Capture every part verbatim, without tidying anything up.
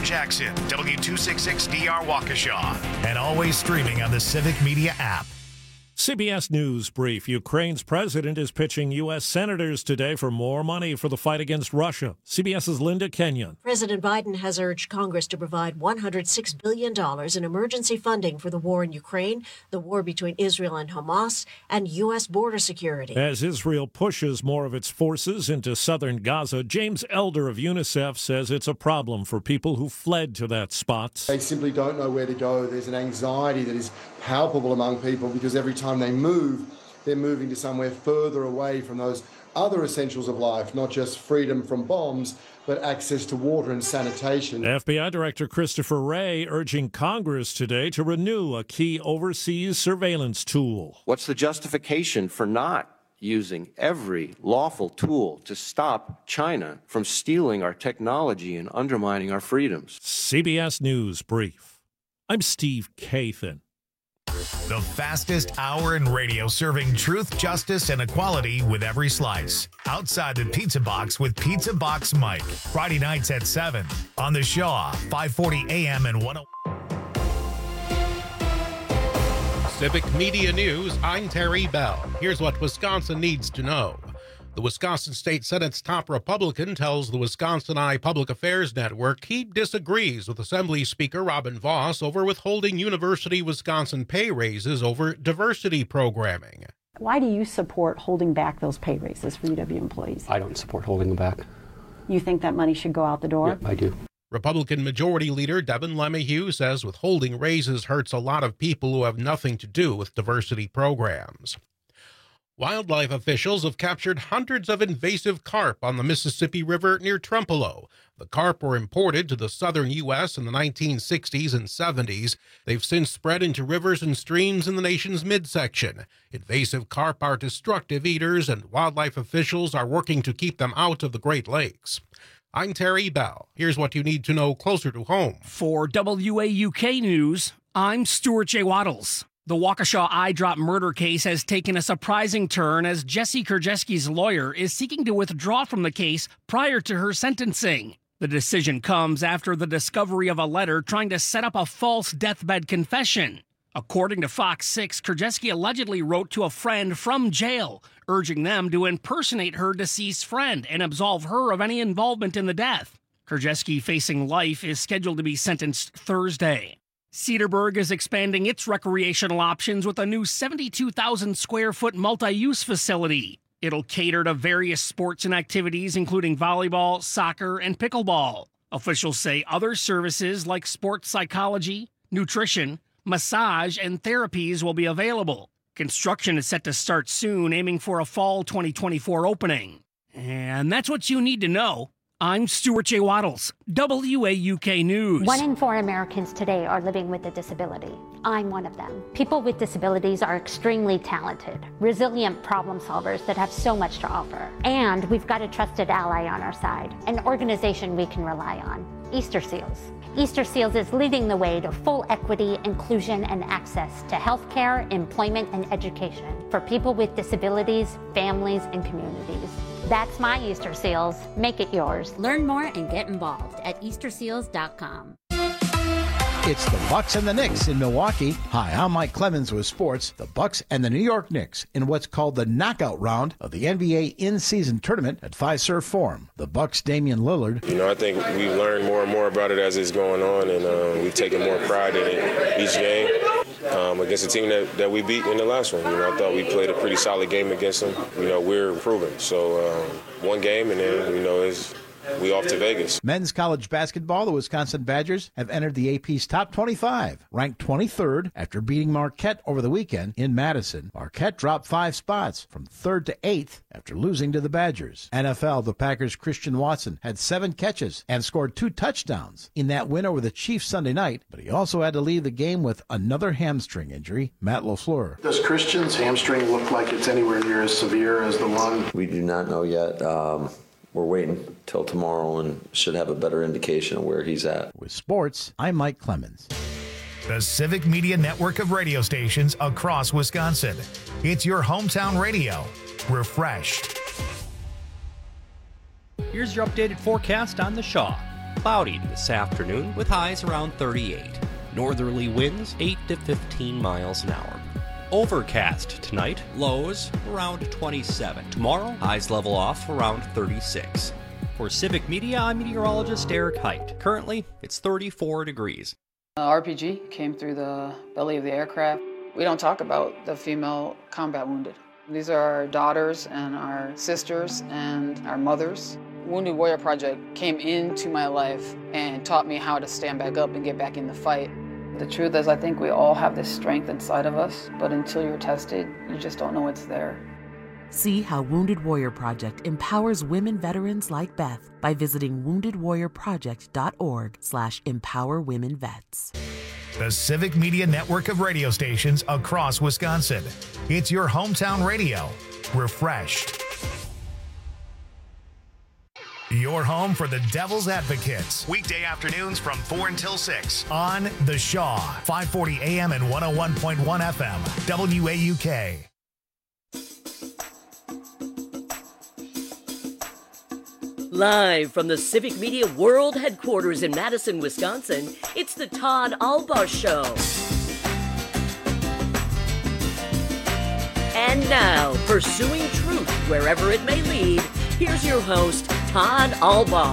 Jackson, W two sixty-six D R Waukesha, and always streaming on the Civic Media app. C B S News Brief. Ukraine's president is pitching U S senators today for more money for the fight against Russia. CBS's Linda Kenyon. President Biden has urged Congress to provide one hundred six billion dollars in emergency funding for the war in Ukraine, the war between Israel and Hamas, and U S border security. As Israel pushes more of its forces into southern Gaza, James Elder of UNICEF says it's a problem for people who fled to that spot. They simply don't know where to go. There's an anxiety that is palpable among people because every time they move, they're moving to somewhere further away from those other essentials of life, not just freedom from bombs, but access to water and sanitation. F B I Director Christopher Wray urging Congress today to renew a key overseas surveillance tool. What's the justification for not using every lawful tool to stop China from stealing our technology and undermining our freedoms? C B S News Brief. I'm Steve Kathan. The fastest hour in radio, serving truth, justice, and equality with every slice. Outside the Pizza Box with Pizza Box Mike. Friday nights at seven on the Shaw, five forty A M and one oh. Civic Media News, I'm Terry Bell. Here's what Wisconsin needs to know. The Wisconsin State Senate's top Republican tells the Wisconsin Eye Public Affairs Network he disagrees with Assembly Speaker Robin Vos over withholding University Wisconsin pay raises over diversity programming. Why do you support holding back those pay raises for U W employees? I don't support holding them back. You think that money should go out the door? Yeah, I do. Republican Majority Leader Devin LeMahieu says withholding raises hurts a lot of people who have nothing to do with diversity programs. Wildlife officials have captured hundreds of invasive carp on the Mississippi River near Trempealeau. The carp were imported to the southern U S in the nineteen sixties and seventies. They've since spread into rivers and streams in the nation's midsection. Invasive carp are destructive eaters, and wildlife officials are working to keep them out of the Great Lakes. I'm Terry Bell. Here's what you need to know closer to home. For W A U K News, I'm Stuart J. Waddles. The Waukesha eye drop murder case has taken a surprising turn as Jesse Krajewski's lawyer is seeking to withdraw from the case prior to her sentencing. The decision comes after the discovery of a letter trying to set up a false deathbed confession. According to Fox six, Krajewski allegedly wrote to a friend from jail, urging them to impersonate her deceased friend and absolve her of any involvement in the death. Krajewski, facing life, is scheduled to be sentenced Thursday. Cedarburg is expanding its recreational options with a new seventy-two thousand square foot multi-use facility. It'll cater to various sports and activities, including volleyball, soccer, and pickleball. Officials say other services like sports psychology, nutrition, massage, and therapies will be available. Construction is set to start soon, aiming for a fall twenty twenty-four opening. And that's what you need to know. I'm Stuart J. Waddles, W A U K News. One in four Americans today are living with a disability. I'm one of them. People with disabilities are extremely talented, resilient problem solvers that have so much to offer. And we've got a trusted ally on our side, an organization we can rely on, Easter Seals. Easter Seals is leading the way to full equity, inclusion, and access to healthcare, employment, and education for people with disabilities, families, and communities. That's my Easter Seals. Make it yours. Learn more and get involved at easter seals dot com. It's the Bucks and the Knicks in Milwaukee. Hi, I'm Mike Clemens with sports. The Bucks and the New York Knicks in what's called the knockout round of the N B A in-season tournament at Fiserv Forum. The Bucks' Damian Lillard. You know, I think we've learned more and more about it as it's going on, and uh, we've taken more pride in it each game. Um, against a team that, that we beat in the last one. You know, I thought we played a pretty solid game against them. You know, we're improving. So um, one game, and then, you know, it's we off to Vegas. Men's college basketball, the Wisconsin Badgers have entered the A P's top twenty-five, ranked twenty-third after beating Marquette over the weekend in Madison. Marquette dropped five spots from third to eighth after losing to the Badgers. N F L, the Packers' Christian Watson had seven catches and scored two touchdowns in that win over the Chiefs Sunday night, but he also had to leave the game with another hamstring injury. Matt LaFleur. Does Christian's hamstring look like it's anywhere near as severe as the one? We do not know yet. Um, we're waiting till tomorrow and should have a better indication of where he's at. With sports, I'm Mike Clemens. The Civic Media network of radio stations across Wisconsin. It's your hometown radio. Refreshed. Here's your updated forecast on the Shaw. cloudy this afternoon with highs around thirty-eight. Northerly winds eight to fifteen miles an hour. Overcast tonight, lows around twenty-seven. Tomorrow, highs level off around thirty-six. For Civic Media, I'm meteorologist Eric Height. Currently, it's thirty-four degrees. Uh, R P G came through the belly of the aircraft. We don't talk about the female combat wounded. These are our daughters and our sisters and our mothers. Wounded Warrior Project came into my life and taught me how to stand back up and get back in the fight. The truth is, I think we all have this strength inside of us, but until you're tested, you just don't know it's there. See how Wounded Warrior Project empowers women veterans like Beth by visiting wounded warrior project dot org slash empower women vets. The Civic Media network of radio stations across Wisconsin. It's your hometown radio. Refreshed. Your home for the Devil's Advocates. Weekday afternoons from four until six on The Shaw, five forty A M and one oh one point one F M, W A U K. Live from the Civic Media World Headquarters in Madison, Wisconsin, it's the Todd Albaugh Show. And now, pursuing truth wherever it may lead, here's your host, Todd Albaugh.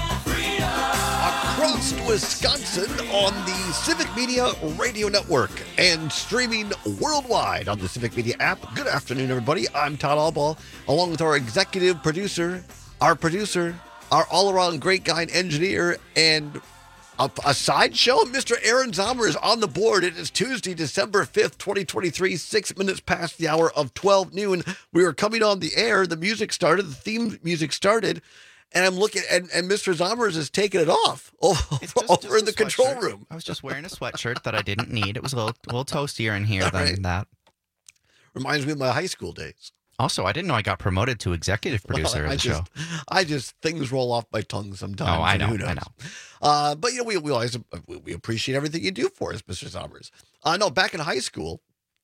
Across Wisconsin on the Civic Media Radio Network and streaming worldwide on the Civic Media app. Good afternoon, everybody. I'm Todd Albaugh, along with our executive producer, our producer, our all-around great guy and engineer, and a, a sideshow. Mister Aaron Zomer is on the board. It is Tuesday, December fifth, twenty twenty-three, six minutes past the hour of twelve noon. We were coming on the air. The music started. The theme music started. And I'm looking, and, and Mister Zomers is taking it off over, just, over just in the control room. I was just wearing a sweatshirt that I didn't need. It was a little, a little toastier in here All than right. that. Reminds me of my high school days. Also, I didn't know I got promoted to executive producer well, of the just, show. I just, things roll off my tongue sometimes. Oh, I know, who knows? I know. Uh, but, you know, we, we always we appreciate everything you do for us, Mister Zomers. Uh, no, back in high school,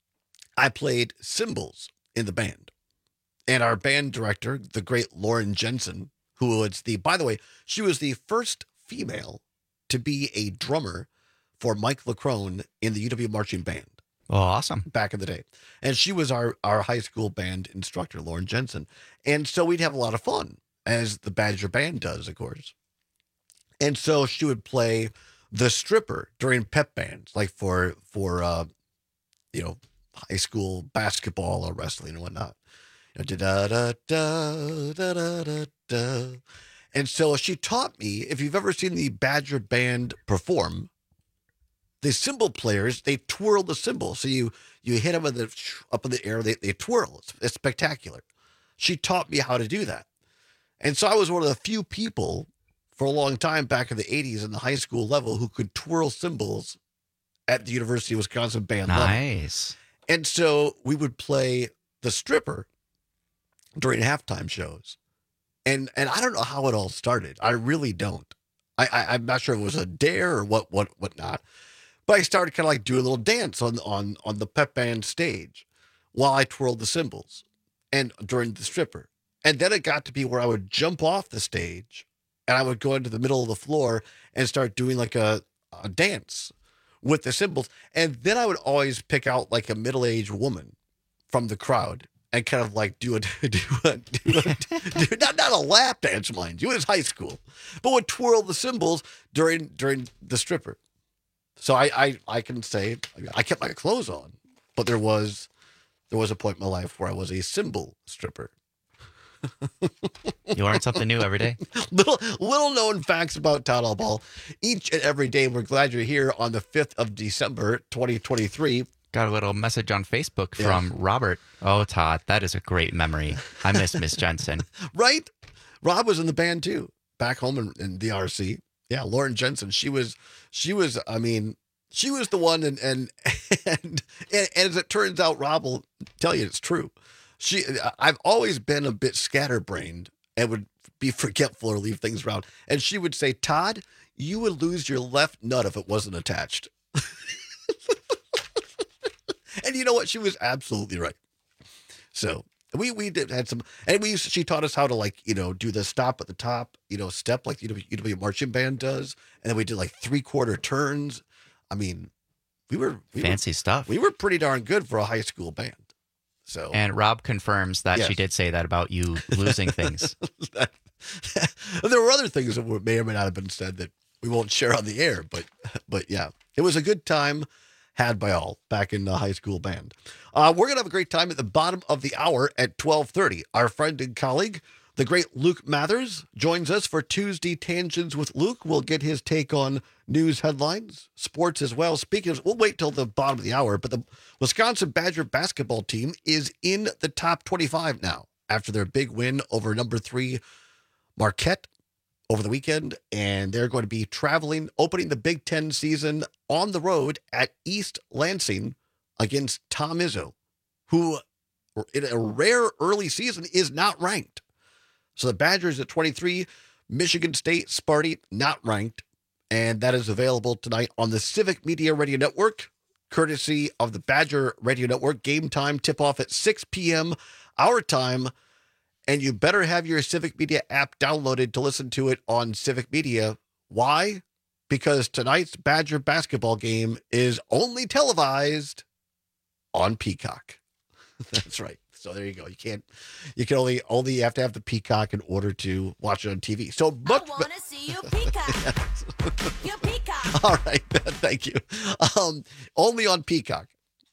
I played cymbals in the band. And our band director, the great Lauren Jensen, who was the, by the way, she was the first female to be a drummer for Mike LeCrone in the U W Marching Band. Oh, awesome. Back in the day. And she was our, our high school band instructor, Lauren Jensen. And so we'd have a lot of fun, as the Badger Band does, of course. And so she would play the stripper during pep bands, like for, for uh, you know, high school basketball or wrestling and whatnot. Da, da, da, da, da, da, da. And so she taught me, if you've ever seen the Badger Band perform, the cymbal players, they twirl the cymbal. So you you hit them in the, up in the air, they, they twirl. It's, it's spectacular. She taught me how to do that. And so I was one of the few people for a long time back in the eighties in the high school level who could twirl cymbals at the University of Wisconsin band level. Nice. And so we would play the stripper during halftime shows. And and I don't know how it all started. I really don't. I, I, I'm not sure if it was a dare or what, what, what not. But I started kind of like doing a little dance on, on, on the pep band stage while I twirled the cymbals and during the stripper. And then it got to be where I would jump off the stage and I would go into the middle of the floor and start doing like a, a dance with the cymbals. And then I would always pick out like a middle-aged woman from the crowd and kind of like do a, do a, do a do, not, not a lap dance, mind you, it was high school, but would twirl the cymbals during, during the stripper. So I, I, I can say I kept my clothes on, but there was, there was a point in my life where I was a cymbal stripper. You learn something new every day. little, little known facts about Todd Albaugh each and every day. We're glad you're here on the fifth of December, twenty twenty-three. Got a little message on Facebook Yeah. from Robert. Oh, Todd, that is a great memory. I miss Miss Jensen. Right? Rob was in the band too, back home in, in the R C. Yeah, Lauren Jensen. She was, she was, I mean, she was the one, and and and, and as it turns out, Rob will tell you it's true. She, I've always been a bit scatterbrained and would be forgetful or leave things around. And she would say, Todd, you would lose your left nut if it wasn't attached. And you know what? She was absolutely right. So We we did had some, and we used, she taught us how to like you know do the stop at the top, you know step like U W marching band does, and then we did like three quarter turns. I mean, we were we fancy were, stuff. We were pretty darn good for a high school band. So and Rob confirms that yes. she did say that about you losing things. There were other things that were, may or may not have been said that we won't share on the air, but but yeah, it was a good time had by all back in the high school band. Uh, we're going to have a great time at the bottom of the hour at twelve thirty. Our friend and colleague, the great Luke Mathers, joins us for Tuesday Tangents with Luke. We'll get his take on news headlines, sports as well. Speaking of, we'll wait till the bottom of the hour, but the Wisconsin Badger basketball team is in the top twenty-five now after their big win over number three Marquette over the weekend, and they're going to be traveling, opening the Big Ten season on the road at East Lansing against Tom Izzo, who in a rare early season is not ranked. So the Badgers at twenty-three, Michigan State, Sparty, not ranked, and that is available tonight on the Civic Media Radio Network, courtesy of the Badger Radio Network. Game time tip-off at six p.m. our time. And you better have your Civic Media app downloaded to listen to it on Civic Media. Why? Because tonight's Badger basketball game is only televised on Peacock. That's right. So there you go. You can't, you can only, only you have to have the Peacock in order to watch it on T V. So much. I want to see you Peacock. You Peacock. All right. Thank you. Um, only on Peacock.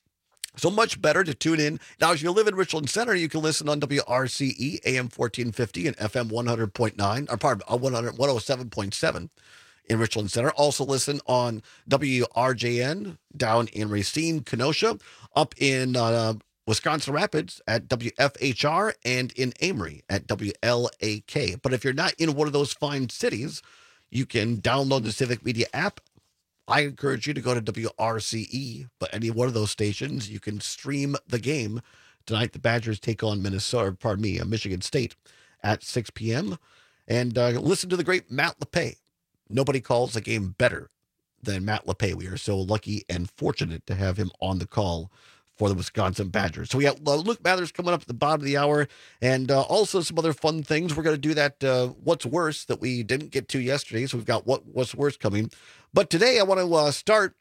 So much better to tune in. Now, if you live in Richland Center, you can listen on W R C E, A M fourteen fifty and F M one hundred point nine, or pardon, one hundred, one oh seven point seven in Richland Center. Also listen on W R J N down in Racine, Kenosha, up in uh, Wisconsin Rapids at W F H R, and in Amory at W L A K. But if you're not in one of those fine cities, you can download the Civic Media app. I encourage you to go to W R C E, but any one of those stations, you can stream the game. Tonight, the Badgers take on Minnesota, pardon me, Michigan State at six p.m. And uh, listen to the great Matt LePay. Nobody calls the game better than Matt LePay. We are so lucky and fortunate to have him on the call for the Wisconsin Badgers. So we got uh, Luke Mathers coming up at the bottom of the hour, and uh, also some other fun things. We're going to do that uh, What's Worse that we didn't get to yesterday, so we've got what What's Worse coming. But today I want to uh, start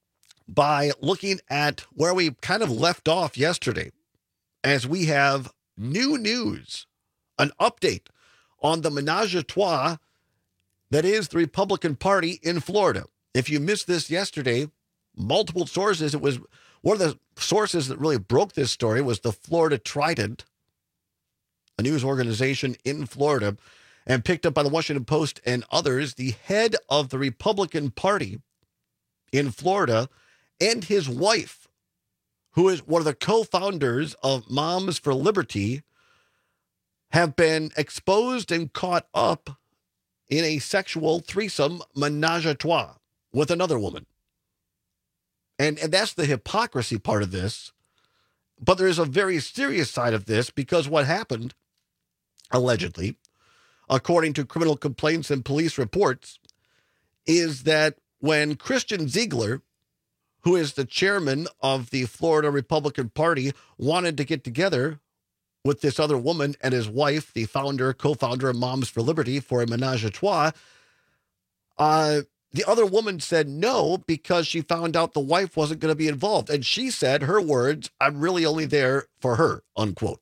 by looking at where we kind of left off yesterday, as we have new news, an update on the menage a trois that is the Republican Party in Florida. If you missed this yesterday, multiple sources, it was one of the sources that really broke this story was the Florida Trident, a news organization in Florida, and picked up by the Washington Post and others. The head of the Republican Party in Florida and his wife, who is one of the co-founders of Moms for Liberty, have been exposed and caught up in a sexual threesome menage a trois with another woman. And, and that's the hypocrisy part of this. But there is a very serious side of this, because what happened, allegedly, according to criminal complaints and police reports, is that when Christian Ziegler, who is the chairman of the Florida Republican Party, wanted to get together with this other woman and his wife, the founder, co-founder of Moms for Liberty, for a menage a trois, uh, the other woman said no, because she found out the wife wasn't going to be involved. And she said, her words, "I'm really only there for her," unquote.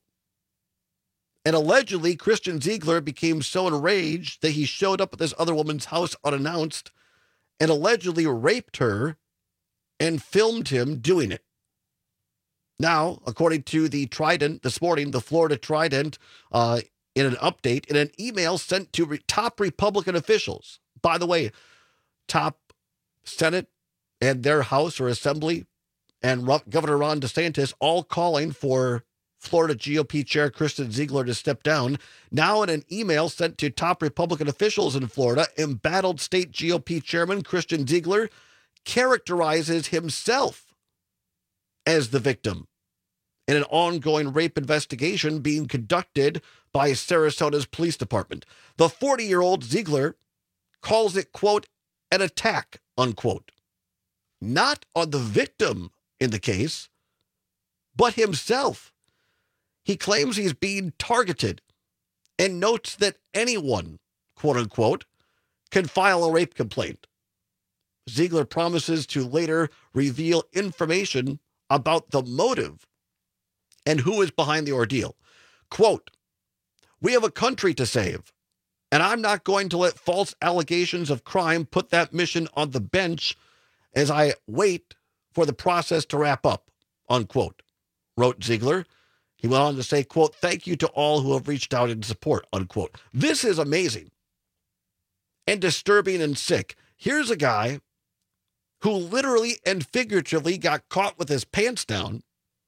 And allegedly, Christian Ziegler became so enraged that he showed up at this other woman's house unannounced and allegedly raped her and filmed him doing it. Now, according to the Trident this morning, the Florida Trident, uh, in an update, in an email sent to re- top Republican officials, by the way, top Senate and their House or Assembly, and Ro- Governor Ron DeSantis, all calling for Florida G O P Chair Christian Ziegler to step down. Now in an email sent to top Republican officials in Florida, embattled state G O P Chairman Christian Ziegler characterizes himself as the victim in an ongoing rape investigation being conducted by Sarasota's police department. The forty-year-old Ziegler calls it, quote, an attack, unquote. Not on the victim in the case, but himself. He claims he's being targeted and notes that anyone, quote unquote, can file a rape complaint. Ziegler promises to later reveal information about the motive and who is behind the ordeal. Quote, "We have a country to save, and I'm not going to let false allegations of crime put that mission on the bench as I wait for the process to wrap up," unquote, wrote Ziegler. He went on to say, quote, "Thank you to all who have reached out in support," unquote. This is amazing and disturbing and sick. Here's a guy who literally and figuratively got caught with his pants down,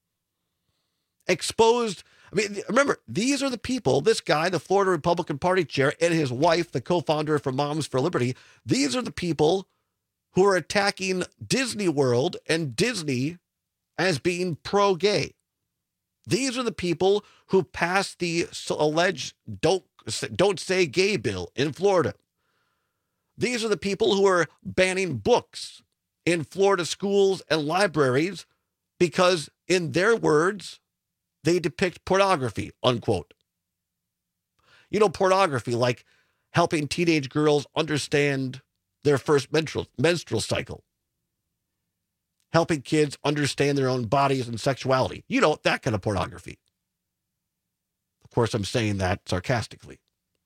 exposed. I mean, remember, these are the people, this guy, the Florida Republican Party chair, and his wife, the co-founder for Moms for Liberty, these are the people who are attacking Disney World and Disney as being pro-gay. These are the people who passed the alleged don't, don't say gay bill in Florida. These are the people who are banning books in Florida schools and libraries because, in their words, they depict pornography, unquote. You know, pornography, like helping teenage girls understand their first menstrual, menstrual cycle, helping kids understand their own bodies and sexuality. You know, that kind of pornography. Of course, I'm saying that sarcastically.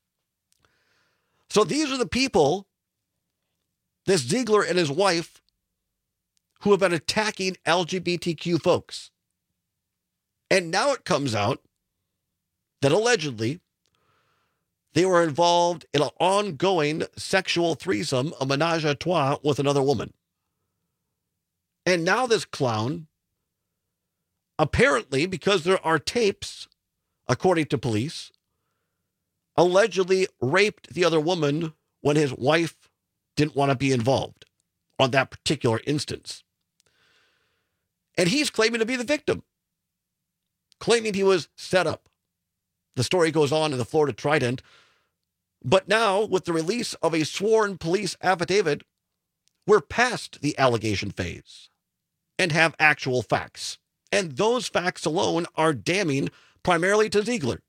So these are the people, this Ziegler and his wife, who have been attacking L G B T Q folks. And now it comes out that allegedly they were involved in an ongoing sexual threesome, a menage a trois, with another woman. And now this clown, apparently because there are tapes, according to police, allegedly raped the other woman when his wife didn't want to be involved on that particular instance. And he's claiming to be the victim, claiming he was set up. The story goes on in the Florida Trident. But now, with the release of a sworn police affidavit, we're past the allegation phase and have actual facts. And those facts alone are damning primarily to Ziegler,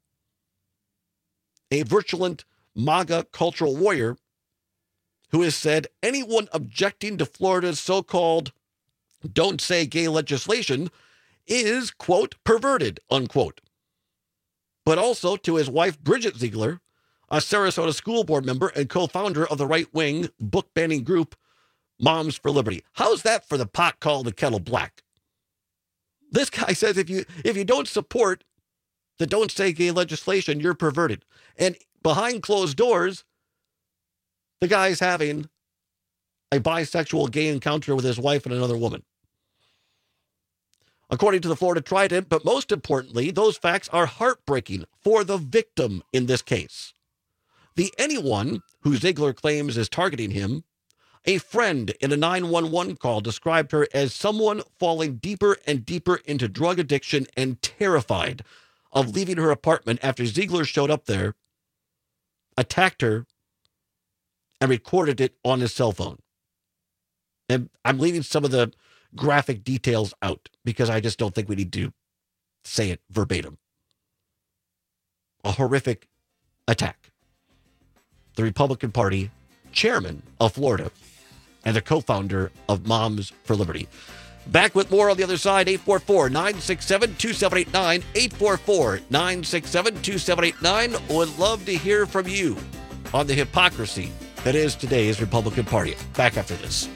a virulent MAGA cultural warrior who has said anyone objecting to Florida's so-called don't say gay legislation is, quote, perverted, unquote. But also to his wife, Bridget Ziegler, a Sarasota school board member and co-founder of the right-wing book-banning group Moms for Liberty. How's that for the pot called the kettle black? This guy says if you if you don't support the don't say gay legislation, you're perverted. And behind closed doors, the guy's having a bisexual gay encounter with his wife and another woman. According to the Florida Trident, but most importantly, those facts are heartbreaking for the victim in this case. The anyone who Ziegler claims is targeting him, a friend in a nine one one call described her as someone falling deeper and deeper into drug addiction and terrified of leaving her apartment after Ziegler showed up there, attacked her, and recorded it on his cell phone. And I'm leaving some of the graphic details out because I just don't think we need to say it verbatim. A horrific attack. The Republican Party chairman of Florida and the co-founder of Moms for Liberty. Back with more on the other side, eight four four, nine six seven, two seven eight nine, eight four four, nine six seven, two seven eight nine. Would love to hear from you on the hypocrisy that is today's Republican Party. Back after this.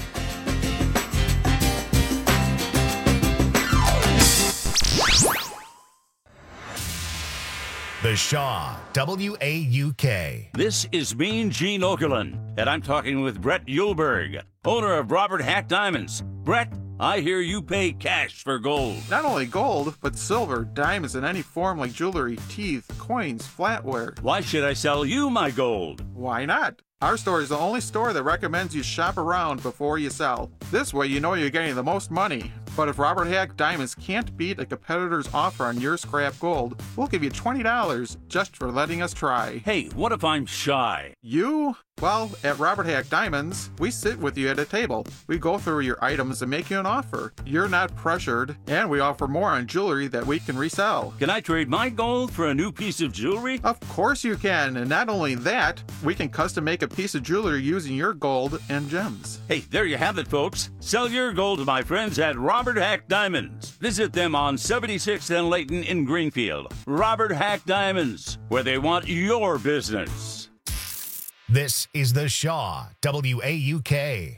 The Shaw, W A U K. This is Mean Gene Okerlund, and I'm talking with Brett Yulberg, owner of Robert Hack Diamonds. Brett, I hear you pay cash for gold. Not only gold, but silver, diamonds in any form like jewelry, teeth, coins, flatware. Why should I sell you my gold? Why not? Our store is the only store that recommends you shop around before you sell. This way you know you're getting the most money. But if Robert Hack Diamonds can't beat a competitor's offer on your scrap gold, we'll give you twenty dollars just for letting us try. Hey, what if I'm shy? You? Well, at Robert Hack Diamonds, we sit with you at a table. We go through your items and make you an offer. You're not pressured, and we offer more on jewelry that we can resell. Can I trade my gold for a new piece of jewelry? Of course you can, and not only that, we can custom make a piece of jewelry using your gold and gems. Hey, there you have it, folks. Sell your gold to my friends at Robert Hack Diamonds. Visit them on seventy-sixth and Layton in Greenfield. Robert Hack Diamonds, where they want your business. This is the Shaw, W A U K.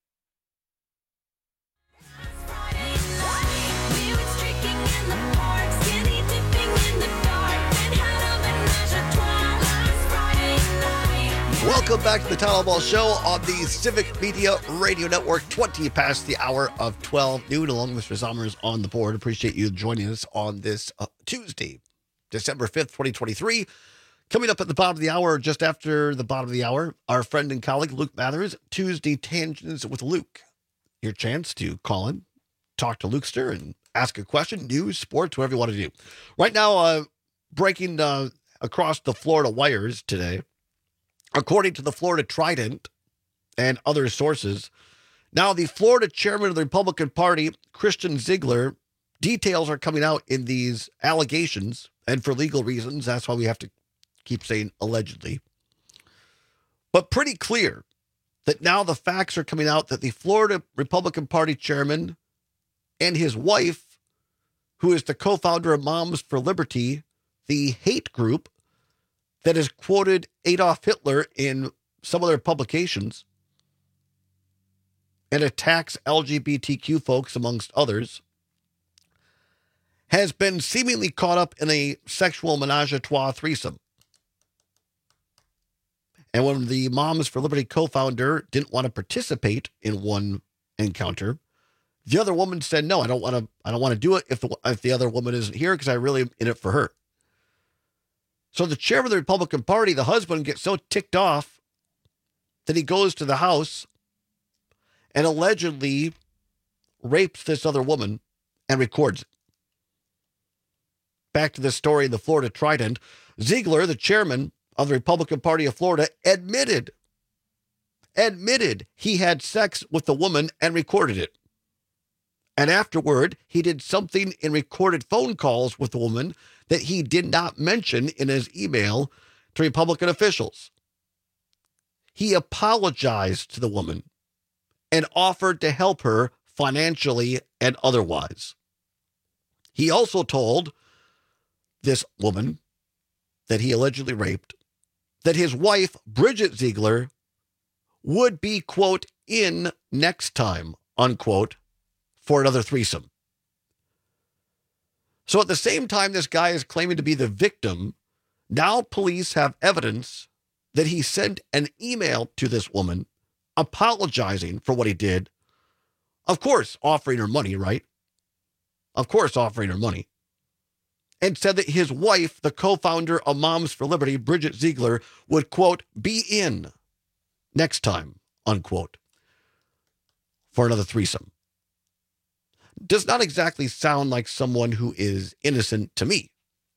Welcome back to the Town Hall Ball Show on the Civic Media Radio Network, twenty past the hour of twelve noon, along with Mister Sommers on the board. Appreciate you joining us on this uh, Tuesday, December fifth, twenty twenty-three. Coming up at the bottom of the hour, just after the bottom of the hour, our friend and colleague Luke Mathers, Tuesday Tangents with Luke. Your chance to call in, talk to Lukester, and ask a question, news, sports, whatever you want to do. Right now, uh, breaking uh, across the Florida wires today, according to the Florida Trident and other sources, now the Florida chairman of the Republican Party, Christian Ziegler, details are coming out in these allegations, and for legal reasons, that's why we have to keep saying allegedly, but pretty clear that now the facts are coming out that the Florida Republican Party chairman and his wife, who is the co-founder of Moms for Liberty, the hate group that has quoted Adolf Hitler in some of their publications and attacks L G B T Q folks, amongst others, has been seemingly caught up in a sexual menage a trois threesome. And when the Moms for Liberty co-founder didn't want to participate in one encounter, the other woman said, "No, I don't want to. I don't want to do it if the if the other woman isn't here, because I really am in it for her." So the chairman of the Republican Party, the husband, gets so ticked off that he goes to the house and allegedly rapes this other woman and records it. Back to the story in the Florida Trident, Ziegler, the chairman of the Republican Party of Florida, admitted, admitted he had sex with the woman and recorded it. And afterward, he did something in recorded phone calls with the woman that he did not mention in his email to Republican officials. He apologized to the woman and offered to help her financially and otherwise. He also told this woman that he allegedly raped that his wife, Bridget Ziegler, would be, quote, in next time, unquote, for another threesome. So at the same time this guy is claiming to be the victim, now police have evidence that he sent an email to this woman apologizing for what he did. Of course, offering her money, right? Of course, offering her money. And said that his wife, the co-founder of Moms for Liberty, Bridget Ziegler, would, quote, be in next time, unquote, for another threesome. Does not exactly sound like someone who is innocent to me,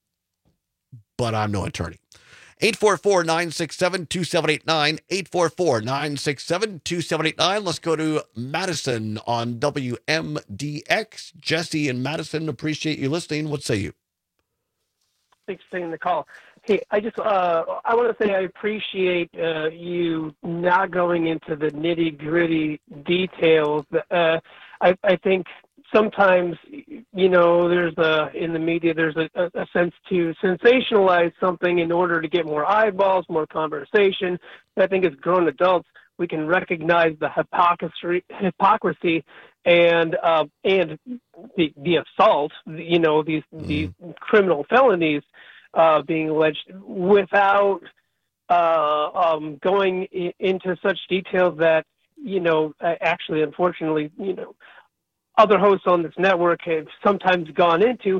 but I'm no attorney. eight four four, nine six seven, two seven eight nine, eight four four, nine six seven, two seven eight nine. Let's go to Madison on W M D X. Jesse in Madison, appreciate you listening. What say you? Thanks for taking the call. Hey, I just uh, I want to say I appreciate uh, you not going into the nitty gritty details. Uh, I, I think sometimes, you know, there's a in the media there's a, a sense to sensationalize something in order to get more eyeballs, more conversation. I think as grown adults, we can recognize the hypocrisy, hypocrisy, and uh, and the the assault. You know, these mm. these criminal felonies uh, being alleged without uh, um, going I- into such details that, you know, actually, unfortunately, you know, other hosts on this network have sometimes gone into.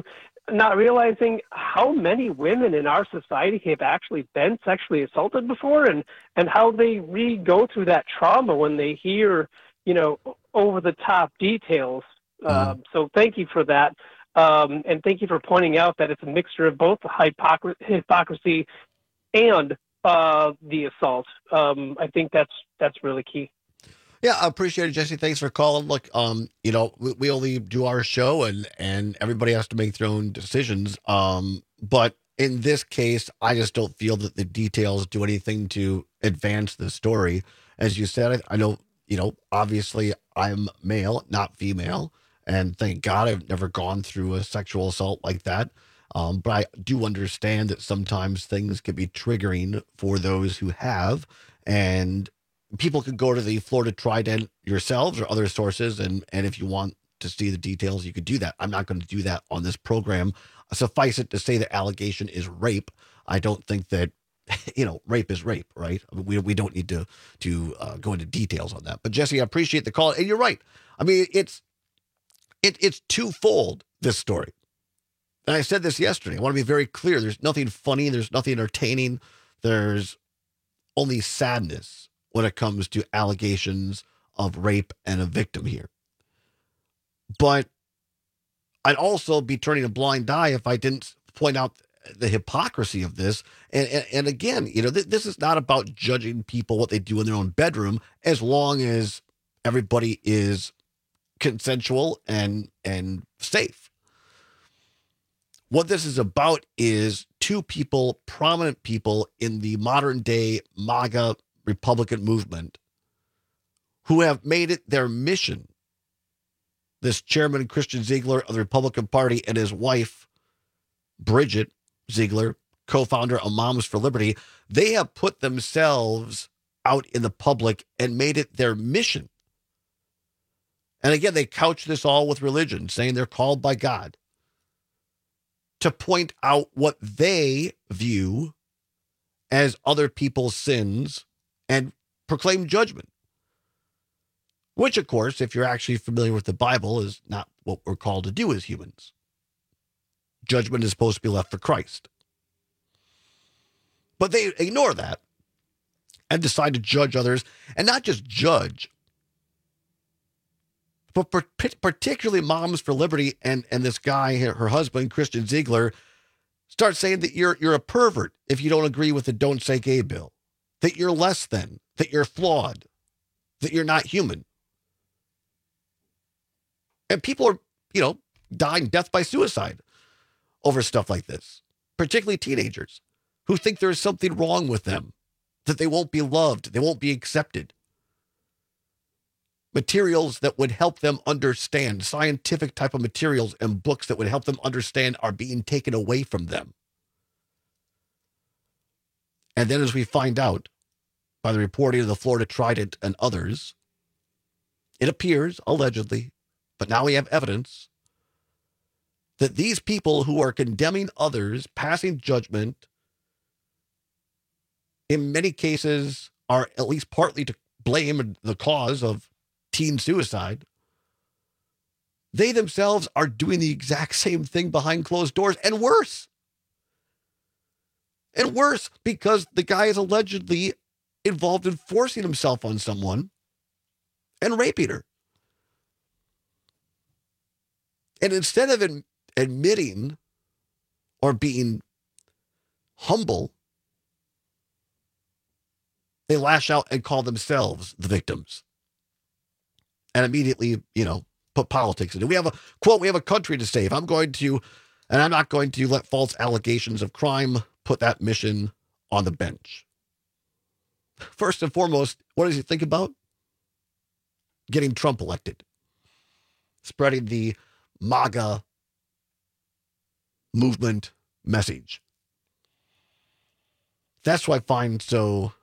not realizing how many women in our society have actually been sexually assaulted before, and, and how they re-go through that trauma when they hear, you know, over-the-top details. Mm-hmm. Um, so thank you for that. Um, and thank you for pointing out that it's a mixture of both hypocr- hypocrisy and uh, the assault. Um, I think that's that's really key. Yeah, I appreciate it, Jesse. Thanks for calling. Look, um, you know, we, we only do our show, and and everybody has to make their own decisions. Um, but in this case, I just don't feel that the details do anything to advance the story. As you said, I, I know, you know, obviously I'm male, not female, and thank God I've never gone through a sexual assault like that. Um, but I do understand that sometimes things can be triggering for those who have, and people can go to the Florida Trident yourselves or other sources, and, and if you want to see the details, you could do that. I'm not going to do that on this program. Suffice it to say the allegation is rape. I don't think that, you know, rape is rape, right? I mean, we we don't need to to uh, go into details on that. But Jesse, I appreciate the call, and you're right. I mean, it's it it's twofold, this story. And I said this yesterday. I want to be very clear. There's nothing funny. There's nothing entertaining. There's only sadness when it comes to allegations of rape and a victim here. But I'd also be turning a blind eye if I didn't point out the hypocrisy of this. And, and, and again, you know, th- this is not about judging people, what they do in their own bedroom, as long as everybody is consensual and, and safe. What this is about is two people, prominent people in the modern day MAGA Republican movement, who have made it their mission. This chairman, Christian Ziegler of the Republican Party, and his wife, Bridget Ziegler, co-founder of Moms for Liberty, they have put themselves out in the public and made it their mission. And again, they couch this all with religion, saying they're called by God to point out what they view as other people's sins and proclaim judgment. Which, of course, if you're actually familiar with the Bible, is not what we're called to do as humans. Judgment is supposed to be left for Christ. But they ignore that and decide to judge others, and not just judge, but particularly Moms for Liberty and, and this guy, her husband, Christian Ziegler, start saying that you're you're a pervert if you don't agree with the Don't Say Gay bill, that you're less than, that you're flawed, that you're not human. And people are, you know, dying death by suicide over stuff like this, particularly teenagers who think there's something wrong with them, that they won't be loved, they won't be accepted. Materials that would help them understand, scientific type of materials and books that would help them understand, are being taken away from them. And then, as we find out by the reporting of the Florida Trident and others, it appears, allegedly, but now we have evidence, that these people who are condemning others, passing judgment, in many cases are at least partly to blame the cause of teen suicide. They themselves are doing the exact same thing behind closed doors, and worse. And worse, because the guy is allegedly involved in forcing himself on someone and raping her. And instead of ad- admitting or being humble, they lash out and call themselves the victims. And immediately, you know, put politics in it. We have a quote, we have a country to save. I'm going to, and I'm not going to let false allegations of crime put that mission on the bench. First and foremost, what does he think about? Getting Trump elected. Spreading the MAGA movement message. That's what I find so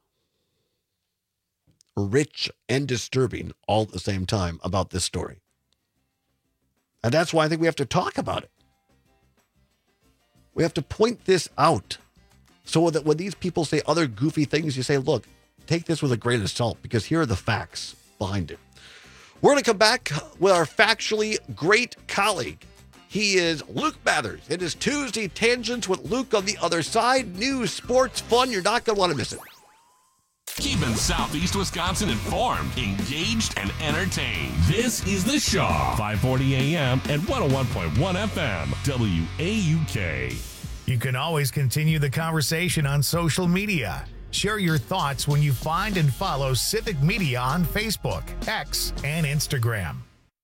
rich and disturbing all at the same time about this story. And that's why I think we have to talk about it. We have to point this out so that when these people say other goofy things, you say, look, take this with a grain of salt, because here are the facts behind it. We're going to come back with our factually great colleague. He is Luke Mathers. It is Tuesday Tangents with Luke on the other side. News, sports, fun. You're not going to want to miss it. Keeping Southeast Wisconsin informed, engaged, and entertained. This is The Shaw, five forty a.m. and one oh one point one F M, W A U K. You can always continue the conversation on social media. Share your thoughts when you find and follow Civic Media on Facebook, X, and Instagram.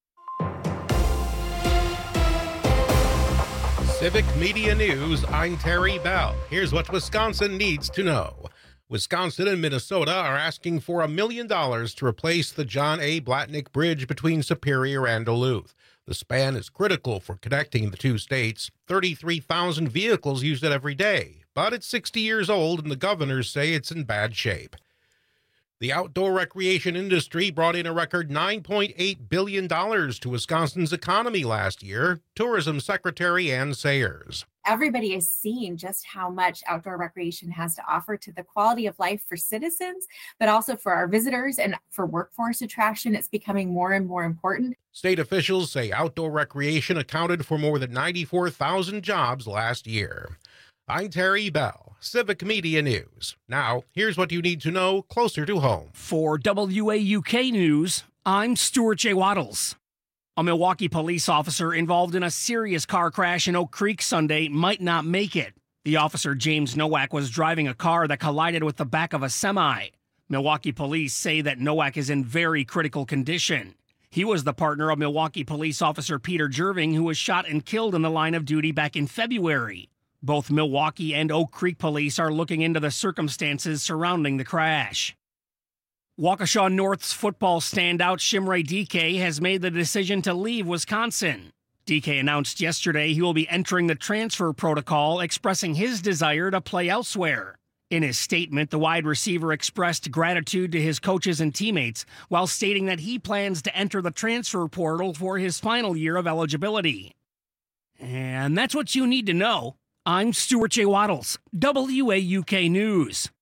Civic Media News, I'm Terry Bell. Here's what Wisconsin needs to know. Wisconsin and Minnesota are asking for a million dollars to replace the John A. Blatnick Bridge between Superior and Duluth. The span is critical for connecting the two states. thirty-three thousand vehicles use it every day, but it's sixty years old and the governors say it's in bad shape. The outdoor recreation industry brought in a record nine point eight billion dollars to Wisconsin's economy last year, Tourism Secretary Ann Sayers. Everybody is seeing just how much outdoor recreation has to offer to the quality of life for citizens, but also for our visitors and for workforce attraction. It's becoming more and more important. State officials say outdoor recreation accounted for more than ninety-four thousand jobs last year. I'm Terry Bell, Civic Media News. Now, here's what you need to know closer to home. For W A U K News, I'm Stuart J. Waddles. A Milwaukee police officer involved in a serious car crash in Oak Creek Sunday might not make it. The officer, James Nowak, was driving a car that collided with the back of a semi. Milwaukee police say that Nowak is in very critical condition. He was the partner of Milwaukee police officer Peter Jerving, who was shot and killed in the line of duty back in February. Both Milwaukee and Oak Creek police are looking into the circumstances surrounding the crash. Waukesha North's football standout Shimray D K has made the decision to leave Wisconsin. D K announced yesterday he will be entering the transfer protocol, expressing his desire to play elsewhere. In his statement, the wide receiver expressed gratitude to his coaches and teammates while stating that he plans to enter the transfer portal for his final year of eligibility. And that's what you need to know. I'm Stuart J. Waddles, W A U K News.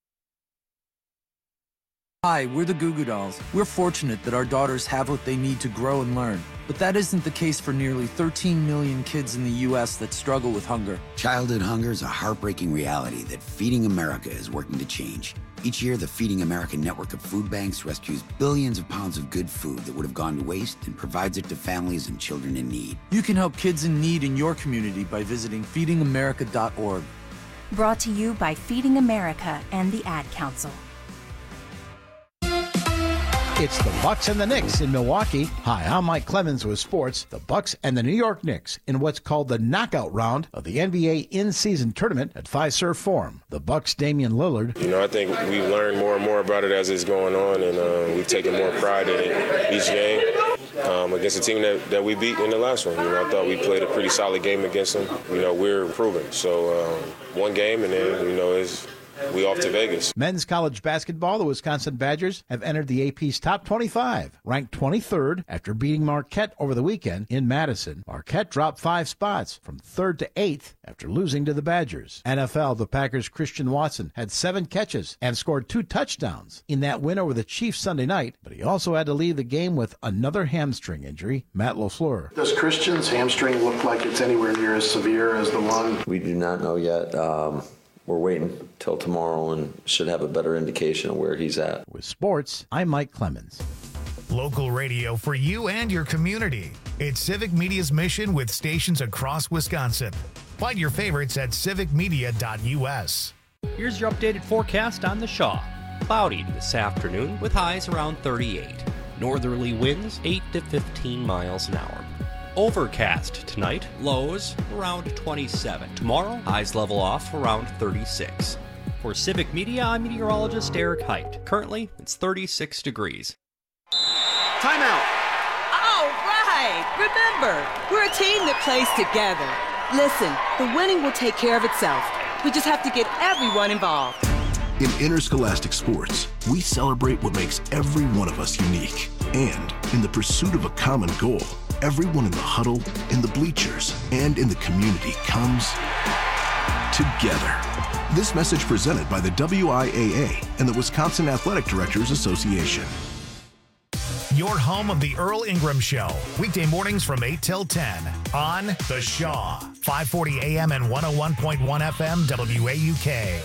Hi, we're the Goo Goo Dolls. We're fortunate that our daughters have what they need to grow and learn. But that isn't the case for nearly thirteen million kids in the U S that struggle with hunger. Childhood hunger is a heartbreaking reality that Feeding America is working to change. Each year, the Feeding America network of food banks rescues billions of pounds of good food that would have gone to waste and provides it to families and children in need. You can help kids in need in your community by visiting feeding america dot org. Brought to you by Feeding America and the Ad Council. It's the Bucks and the Knicks in Milwaukee. Hi, I'm Mike Clemens with sports. The Bucks and the New York Knicks in what's called the knockout round of the N B A in-season tournament at Fiserv Forum. The Bucks' Damian Lillard. You know, I think we've learned more and more about it as it's going on, and uh, we've taken more pride in it each game um, against the team that, that we beat in the last one. You know, I thought we played a pretty solid game against them. You know, we're improving. So um, one game, and then, you know, it's we off to Vegas. Men's college basketball, the Wisconsin Badgers have entered the A P's top twenty-five, ranked twenty-third after beating Marquette over the weekend in Madison. Marquette dropped five spots from third to eighth after losing to the Badgers. N F L, the Packers' Christian Watson had seven catches and scored two touchdowns in that win over the Chiefs Sunday night, but he also had to leave the game with another hamstring injury. Matt LaFleur. Does Christian's hamstring look like it's anywhere near as severe as the one? We do not know yet. Um, we're waiting till tomorrow and should have a better indication of where he's at. With sports, I'm Mike Clemens. Local radio for you and your community. It's Civic Media's mission with stations across Wisconsin. Find your favorites at civic media dot U S. Here's your updated forecast on the Shaw. Cloudy this afternoon with highs around thirty-eight. Northerly winds eight to fifteen miles an hour. Overcast tonight, lows around twenty-seven. Tomorrow, highs level off around thirty-six. For Civic Media, I'm meteorologist Eric Height. Currently, it's thirty-six degrees. Timeout! All right! Remember, we're a team that plays together. Listen, the winning will take care of itself. We just have to get everyone involved. In interscholastic sports, we celebrate what makes every one of us unique. And in the pursuit of a common goal, everyone in the huddle, in the bleachers, and in the community comes together. This message presented by the W I A A and the Wisconsin Athletic Directors Association. your home of the Earl Ingram Show. Weekday mornings from eight till ten on The Shaw. five forty A M and one oh one point one F M W A U K.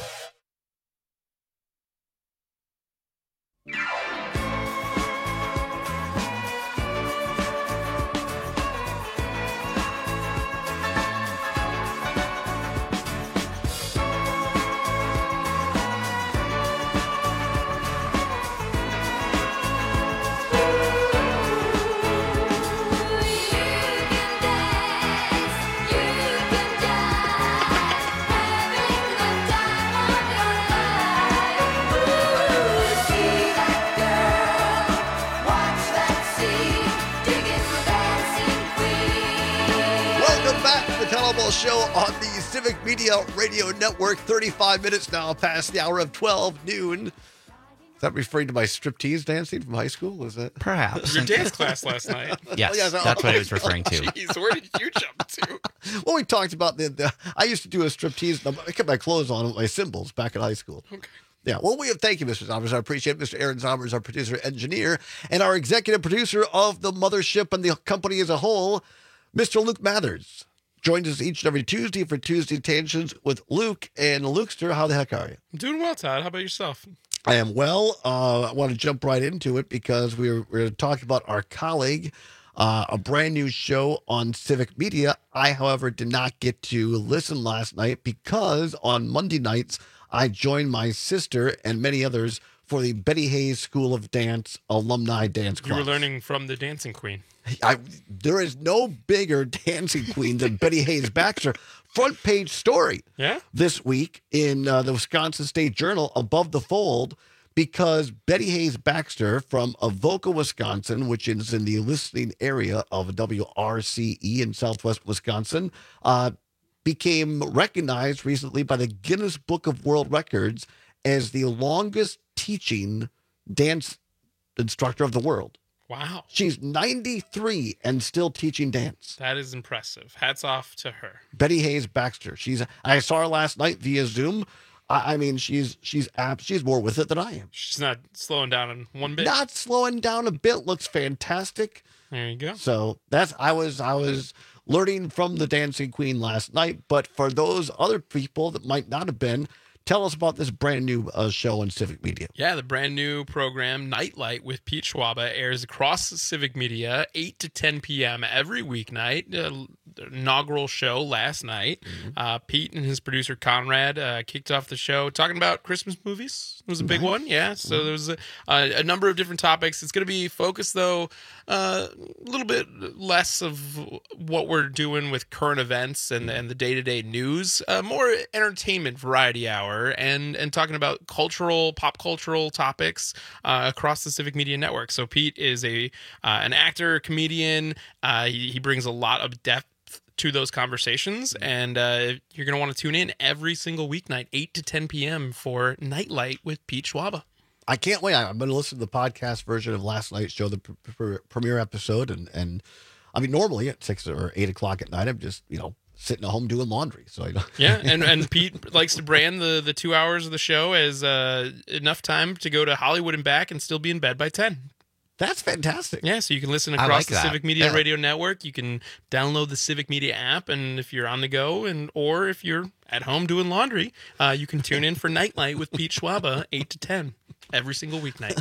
Show on the Civic Media Radio Network. thirty-five minutes now past the hour of twelve noon. Is that referring to my striptease dancing from high school? Is that perhaps your dance class last night? Yes, oh, yes that's oh, what I was referring to. Jeez, where did you jump to? Well, we talked about the, the. I used to do a striptease. I kept my clothes on with my cymbals back in high school. Okay. Yeah, well, we have, thank you, Mister Zombers. I appreciate it. Mister Aaron Zombers, our producer, engineer, and our executive producer of the mothership and the company as a whole, Mister Luke Mathers. Joins us each and every Tuesday for Tuesday Tensions with Luke. And Lukester, how the heck are you? I'm doing well, Todd. How about yourself? I am well. Uh, I want to jump right into it because we we're, we're talking about our colleague, uh, a brand new show on Civic Media. I, however, did not get to listen last night because on Monday nights, I joined my sister and many others for the Betty Hayes School of Dance Alumni Dance Club. You were learning from the Dancing Queen. I, there is no bigger dancing queen than Betty Hayes Baxter. Front page story yeah? this week in uh, the Wisconsin State Journal, Above the Fold, because Betty Hayes Baxter from Avoca, Wisconsin, which is in the listening area of W R C E in southwest Wisconsin, uh, became recognized recently by the Guinness Book of World Records as the longest teaching dance instructor of the world. Wow. She's ninety-three and still teaching dance. That is impressive. Hats off to her. Betty Hayes Baxter. She's I saw her last night via Zoom. I, I mean, she's she's apt, she's more with it than I am. She's not slowing down in one bit. Not slowing down a bit. Looks fantastic. There you go. So that's I was I was learning from the Dancing Queen last night. But for those other people that might not have been, tell us about this brand new uh, show on Civic Media. Yeah, the brand new program, Nightlight with Pete Schwaba, airs across Civic Media, eight to ten p.m. every weeknight. Uh, inaugural show last night. Mm-hmm. Uh, Pete and his producer, Conrad, uh, kicked off the show talking about Christmas movies. It was a big nice. one, yeah. So mm-hmm. there was a, a, a number of different topics. It's going to be focused, though, uh, a little bit less of what we're doing with current events and, and the day-to-day news. Uh, more entertainment variety hour. And and talking about cultural, pop cultural topics uh, across the Civic Media Network. So Pete is a uh, an actor, comedian. Uh, he, he brings a lot of depth to those conversations, and uh, you're going to want to tune in every single weeknight, eight to ten p.m. for Nightlight with Pete Schwaba. I can't wait. I'm going to listen to the podcast version of last night's show, the pr- pr- premiere episode, and and I mean normally at six or eight o'clock at night, I'm just you know. sitting at home doing laundry. So I don't yeah, and, and Pete likes to brand the, the two hours of the show as uh, enough time to go to Hollywood and back and still be in bed by ten. That's fantastic. Yeah, so you can listen across like the that. Civic Media yeah. Radio Network. You can download the Civic Media app, and if you're on the go, and or if you're at home doing laundry, uh, you can tune in for Nightlight with Pete Schwaba, eight to ten, every single weeknight.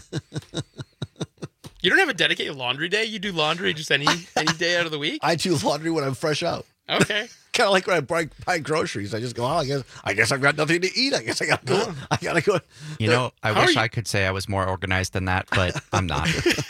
You don't have a dedicated laundry day? You do laundry just any any day out of the week? I do laundry when I'm fresh out. Okay. Kind of like when I buy, buy groceries. I just go, oh, I guess I guess I've got nothing to eat. I guess I got to go. I got to go. You know, I How wish I could say I was more organized than that, but I'm not.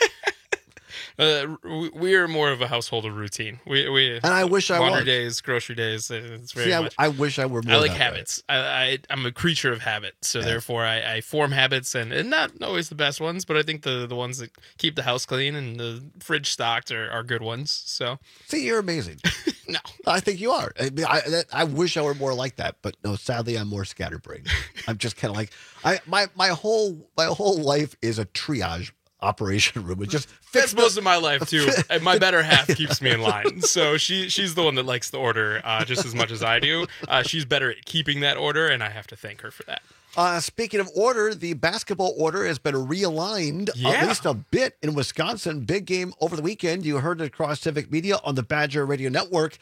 Uh, we are more of a household of routine. We, we and I wish I laundry was. days, grocery days. It's very See, much. I, I wish I were more. I like habits. I, I I'm a creature of habit, so yeah. therefore I, I form habits, and, and not always the best ones, but I think the, the ones that keep the house clean and the fridge stocked are, are good ones. So see, you're amazing. No, I think you are. I, I, I wish I were more like that, but no. Sadly, I'm more scatterbrained. I'm just kind of like I my my whole my whole life is a triage operation room. It just fits most of my life too. And my better half keeps me in line. So she she's the one that likes the order uh, just as much as I do. Uh, she's better at keeping that order, and I have to thank her for that. Uh, speaking of order, the basketball order has been realigned Yeah. at least a bit in Wisconsin. Big game over the weekend. You heard it across Civic Media on the Badger Radio Network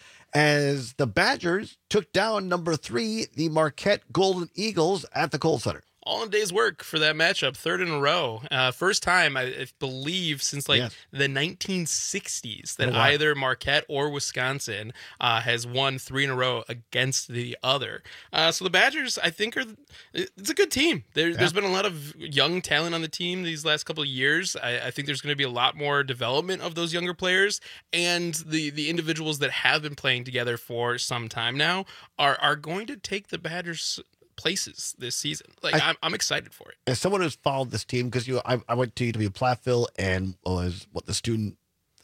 as the Badgers took down number three, the Marquette Golden Eagles at the Kohl Center. All in a day's work for that matchup, third in a row. Uh, first time, I, I believe, since like Yes. the nineteen sixties that Oh, wow. either Marquette or Wisconsin uh, has won three in a row against the other. Uh, so the Badgers, I think, are it's a good team. There, Yeah. There's been a lot of young talent on the team these last couple of years. I, I think there's going to be a lot more development of those younger players, and the the individuals that have been playing together for some time now are are going to take the Badgers places this season. Like I- I'm, I'm excited for it. As someone who's followed this team, because you, I, I went to U W Platteville and was what the student.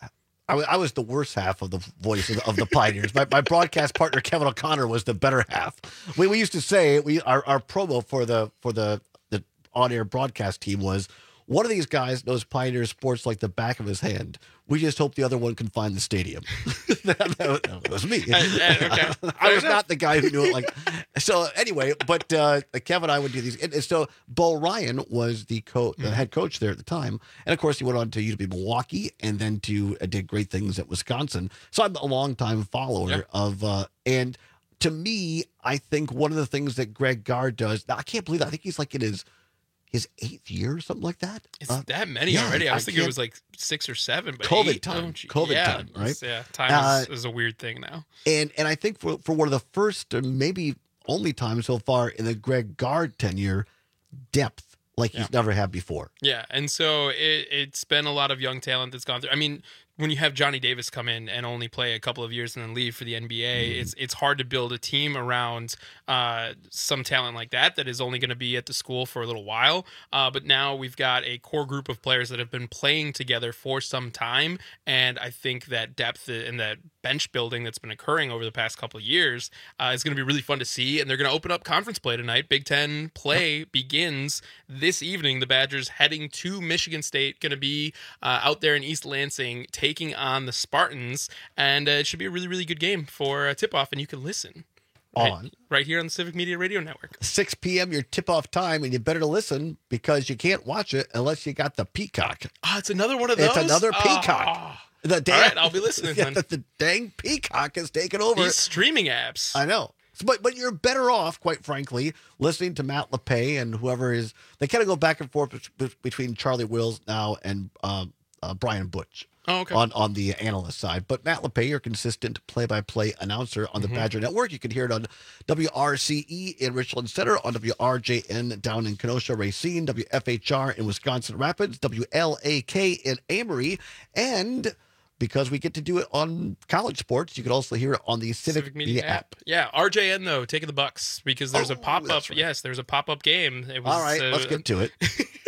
I was, I was the worst half of the voice of the, of the Pioneers. My, my broadcast partner Kevin O'Connor was the better half. We, we used to say we our, our promo for the for the the on air broadcast team was one of these guys knows Pioneer sports like the back of his hand. We just hope the other one can find the stadium. that, that, that was me. Uh, uh, okay. I was not the guy who knew it. Like so. Anyway, but uh, Kevin and I would do these. And, and so Bo Ryan was the co- the head coach there at the time, and of course he went on to U W Milwaukee, and then to uh, did great things at Wisconsin. So I'm a longtime follower Yeah. of uh, and to me, I think one of the things that Greg Gard does. Now I can't believe that. I think he's like in his. His eighth year or something like that. It's Uh, that many yeah, already. I was I thinking it can't- was like six or seven, but COVID eight? time. Oh, gee. COVID yeah, time, right? it's- Yeah, time Uh, is, is a weird thing now. And and I think for, for one of the first or maybe only time so far in the Greg Gard tenure, depth like he's Yeah. never had before. Yeah, and so it, it's been a lot of young talent that's gone through. I mean, when you have Johnny Davis come in and only play a couple of years and then leave for the N B A, Mm-hmm. it's it's hard to build a team around uh, some talent like that that is only going to be at the school for a little while. Uh, but now we've got a core group of players that have been playing together for some time, and I think that depth and that bench building that's been occurring over the past couple of years uh, is going to be really fun to see. And they're going to open up conference play tonight. Big Ten play begins this evening. The Badgers heading to Michigan State, going to be uh, out there in East Lansing taking on the Spartans, and uh, it should be a really, really good game for a tip-off, and you can listen right, On. right here on the Civic Media Radio Network. six p.m. your tip-off time, and you better listen because you can't watch it unless you got the Peacock. Oh, it's another one of those? It's another Peacock. Oh. The dang, All right, I'll be listening yeah, then. the, the dang Peacock has taken over. These streaming apps. I know. So, But but you're better off, quite frankly, listening to Matt LePay and whoever is. They kind of go back and forth be- be- between Charlie Wills now and uh, uh, Brian Butch. Oh, okay. On, on the analyst side. But Matt LePay, your consistent play-by-play announcer on the Mhm. Badger Network. You can hear it on W R C E in Richland Center, on W R J N down in Kenosha, Racine, W F H R in Wisconsin Rapids, W L A K in Amory, and because we get to do it on college sports, you can also hear it on the Civic, Civic Media, Media app. Yeah, R J N though taking the Bucks because there's Oh, a pop up. that's right. Yes, there's a pop up game. It was, All right, uh, let's get to it.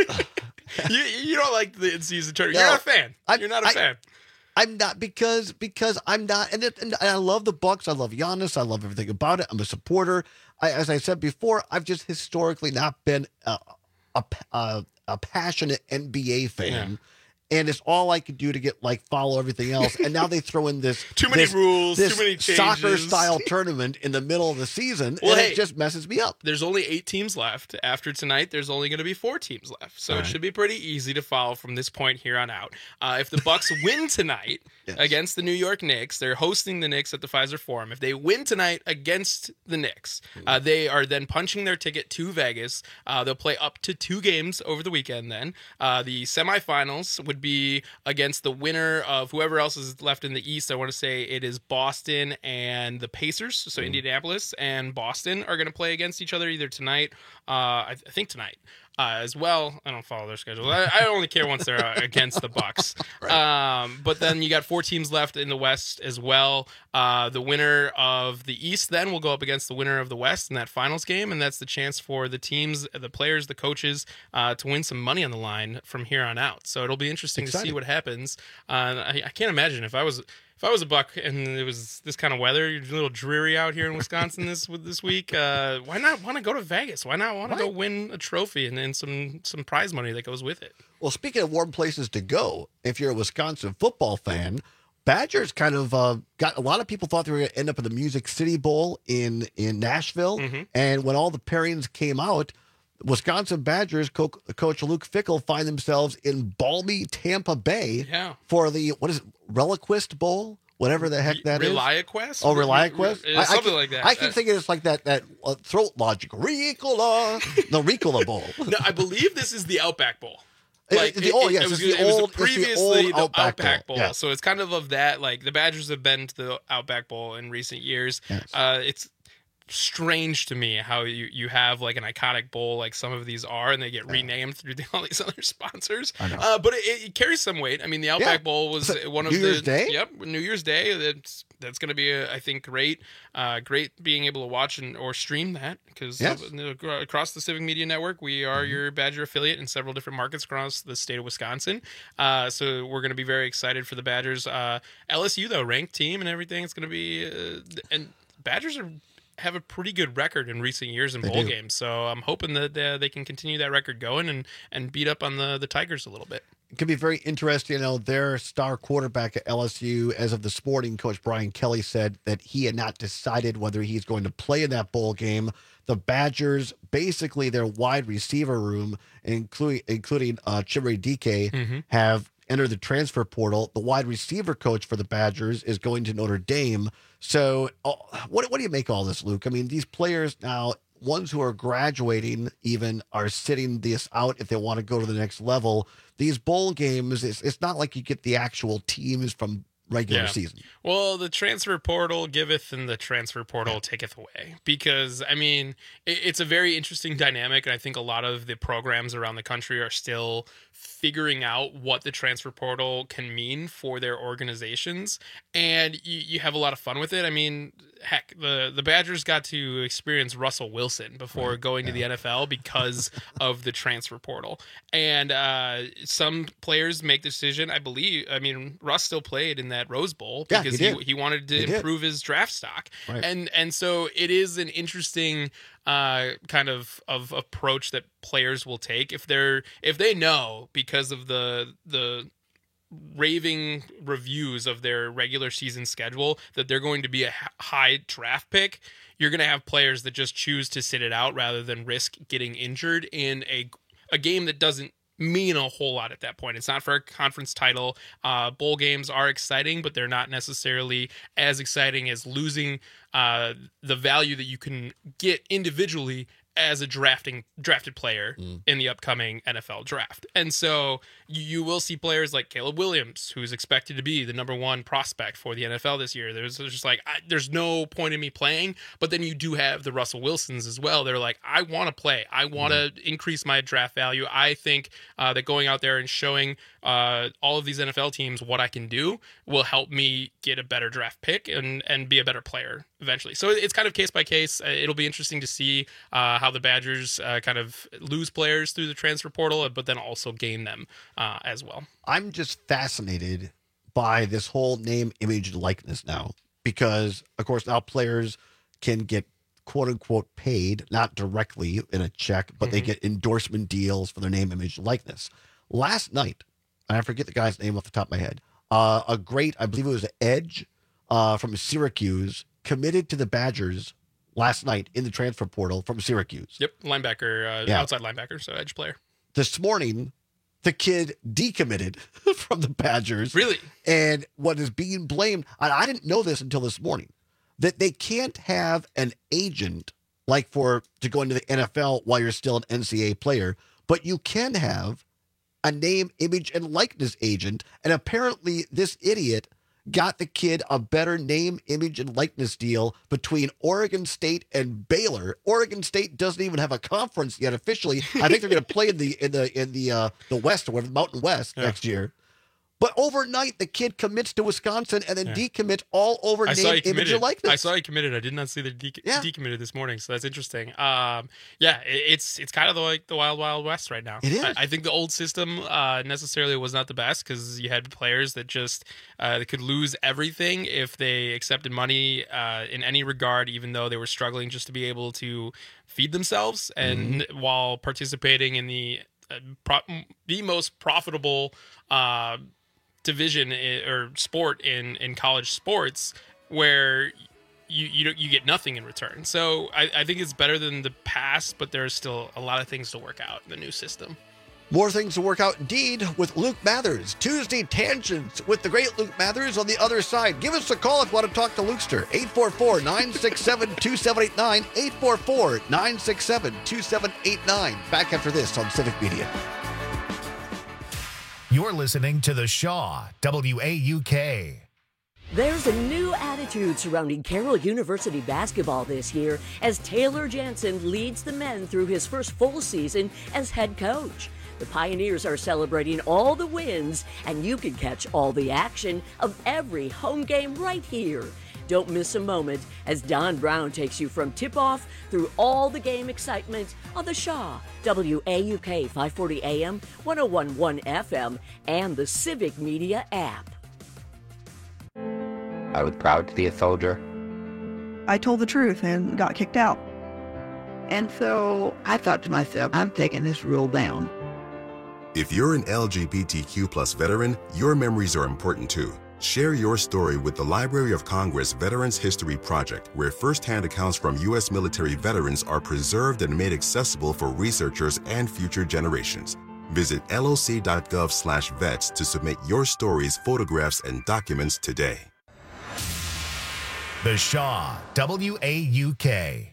you, you don't like the in-season tournament. No, You're not a fan. I'm- You're not a I- fan. I'm not because because I'm not, and, it, and I love the Bucks. I love Giannis. I love everything about it. I'm a supporter. I, as I said before, I've just historically not been a a, a, a passionate N B A fan. And it's all I could do to get like follow everything else. And now they throw in this Too many this- rules, this too many soccer changes. style tournament in the middle of the season, Well, and hey, it just messes me up. There's only eight teams left. After tonight, there's only going to be four teams left. So All it right. should be pretty easy to follow from this point here on out. Uh, if the Bucks win tonight against the New York Knicks, they're hosting the Knicks at the Pfizer Forum. If they win tonight against the Knicks, uh, they are then punching their ticket to Vegas. Uh, they'll play up to two games over the weekend then. Uh, the semifinals would be against the winner of whoever else is left in the East. I want to say it is Boston and the Pacers. So Indianapolis and Boston are going to play against each other either tonight. Uh, I, I think tonight. Uh, as well, I don't follow their schedule. I, I only care once they're uh, against the Bucks. Um, but then you got four teams left in the West as well. Uh, the winner of the East then will go up against the winner of the West in that finals game, and that's the chance for the teams, the players, the coaches uh, to win some money on the line from here on out. So it'll be interesting to see Exciting. what happens. Uh, I, I can't imagine if I was. If I was a Buck and it was this kind of weather, a little dreary out here in Wisconsin this this week, uh, why not want to go to Vegas? Why not want to go win a trophy and then some some prize money that goes with it? Well, speaking of warm places to go, if you're a Wisconsin football fan, Badgers kind of uh, got a lot of people thought they were going to end up in the Music City Bowl in in Nashville, Mm-hmm. and when all the pairings came out, Wisconsin Badgers co- coach Luke Fickell find themselves in balmy Tampa Bay yeah. for the, what is it, Reliquist Bowl? Whatever the heck that is. ReliaQuest? Oh, ReliaQuest? Re- re- something I, I like that. I keep thinking it's like that that uh, throat logic. Ricola. The Ricola Bowl. No, I believe this is the Outback Bowl. Like, the, oh, yes. it was, it's the it was old, previously it's the old the Outback, Outback Bowl. Bowl. Yeah. So it's kind of of that. Like the Badgers have been to the Outback Bowl in recent years. Yes. Uh, it's strange to me how you, you have like an iconic bowl like some of these are, and they get renamed through the, all these other sponsors. I know. Uh, but it, it carries some weight. I mean, the Outback Yeah. Bowl was So, one of New the Year's Day? Yep, New Year's Day. That's that's going to be, a, I think, great. Uh, great being able to watch and or stream that because Yes. across the Civic Media Network, we are Mm-hmm. your Badger affiliate in several different markets across the state of Wisconsin. Uh, so we're going to be very excited for the Badgers. Uh, L S U though, ranked team and everything. It's going to be uh, and Badgers are. Have a pretty good record in recent years in They bowl do. games, so I'm hoping that uh, they can continue that record going and and beat up on the the Tigers a little bit. It could be very interesting. You know, their star quarterback at L S U, as of this morning, Coach Brian Kelly said that he had not decided whether he's going to play in that bowl game. The Badgers, basically their wide receiver room, including including uh, Chimere D K, Mhm. have entered the transfer portal. The wide receiver coach for the Badgers is going to Notre Dame. So, uh, what what do you make of all this, Luke? I mean, these players now, ones who are graduating even, are sitting this out if they want to go to the next level. These bowl games, it's, it's not like you get the actual teams from regular Yeah. season. Well, the transfer portal giveth and the transfer portal taketh away. Because, I mean, it, it's a very interesting dynamic, and I think a lot of the programs around the country are still figuring out what the transfer portal can mean for their organizations. And you, you have a lot of fun with it. I mean, heck, the, the Badgers got to experience Russell Wilson before Right. going to the N F L because of the transfer portal. And uh, some players make the decision, I believe, I mean, Russ still played in that Rose Bowl Yeah, because he he, did. he wanted to He did. improve his draft stock. Right. And and so it is an interesting uh, kind of, of approach that players will take if they're if they know because of the the raving reviews of their regular season schedule that they're going to be a h- high draft pick. You're going to have players that just choose to sit it out rather than risk getting injured in a a game that doesn't mean a whole lot at that point. It's not for a conference title. Uh, bowl games are exciting, but they're not necessarily as exciting as losing uh, the value that you can get individually as a drafting drafted player Mm. in the upcoming N F L draft. And so you, you will see players like Caleb Williams, who's expected to be the number one prospect for the N F L this year. There's, there's just like, I, there's no point in me playing. But then you do have the Russell Wilsons as well. They're like, I want to play. I want to Mm-hmm. increase my draft value. I think uh, that going out there and showing uh, all of these N F L teams what I can do will help me get a better draft pick and, and be a better player eventually. So it's kind of case by case. Uh, It'll be interesting to see uh, how the Badgers uh, kind of lose players through the transfer portal, but then also gain them uh, as well. I'm just fascinated by this whole name, image, likeness now, because of course now players can get quote unquote paid, not directly in a check, but they Mhm. get endorsement deals for their name, image, likeness. Last night, and I forget the guy's name off the top of my head, uh, a great, I believe it was Edge uh, from Syracuse, committed to the Badgers last night in the transfer portal from Syracuse. Yep, linebacker, uh, Yeah. outside linebacker, so edge player. This morning, the kid decommitted from the Badgers. Really? And what is being blamed, and I didn't know this until this morning, that they can't have an agent like for to go into the N F L while you're still an N C A A player, but you can have a name, image, and likeness agent. And apparently this idiot got the kid a better name, image, and likeness deal between Oregon State and Baylor. Oregon State doesn't even have a conference yet officially. I think they're going to play in the in the in the uh, the West or whatever, Mountain West Yeah. next year. But overnight, the kid commits to Wisconsin and then Yeah. decommits all over I saw name, he image, committed. and likeness. I saw he committed. I did not see that he de- Yeah. decommitted this morning, so that's interesting. Um, yeah, it, it's it's kind of the, like the wild wild west right now. It is. I, I think the old system uh, necessarily was not the best because you had players that just uh, they could lose everything if they accepted money uh, in any regard, even though they were struggling just to be able to feed themselves, and while participating in the uh, pro- the most profitable. Uh, division i- or sport in in college sports where you you don't, you get nothing in return. So I, I think it's better than the past, but there's still a lot of things to work out in the new system. More things to work out indeed with Luke Mathers. Tuesday Tangents with the great Luke Mathers on the other side. Give us a call if you want to talk to Lukester. eight four four, nine six seven, two seven eight nine. eight four four, nine six seven, two seven eight nine. Back after this on Civic Media. You're listening to The Shaw, W A U K. There's a new attitude surrounding Carroll University basketball this year as Taylor Jansen leads the men through his first full season as head coach. The Pioneers are celebrating all the wins, and you can catch all the action of every home game right here. Don't miss a moment as Don Brown takes you from tip-off through all the game excitement on the Shaw, W A U K five forty A M, one oh one point one F M, and the Civic Media app. I was proud to be a soldier. I told the truth and got kicked out. And so I thought to myself, I'm taking this rule down. If you're an L G B T Q plus veteran, your memories are important too. Share your story with the Library of Congress Veterans History Project, where firsthand accounts from U S military veterans are preserved and made accessible for researchers and future generations. Visit loc.gov slash vets to submit your stories, photographs, and documents today. The Shaw, W A U K.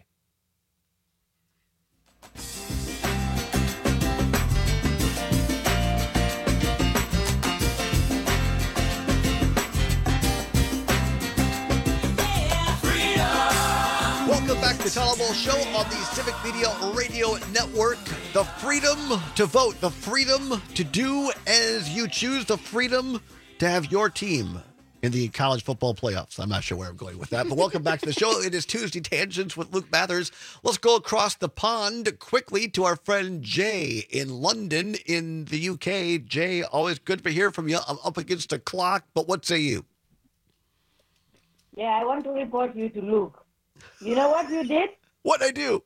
Welcome back to the Tyler Bowl Show on the Civic Media Radio Network. The freedom to vote, the freedom to do as you choose, the freedom to have your team in the college football playoffs. I'm not sure where I'm going with that, but welcome back to the show. It is Tuesday Tangents with Luke Mathers. Let's go across the pond quickly to our friend Jay in London in the U K. Jay, always good to hear from you. I'm up against the clock, but what say you? Yeah, I want to report you to Luke. You know what you did? What I do?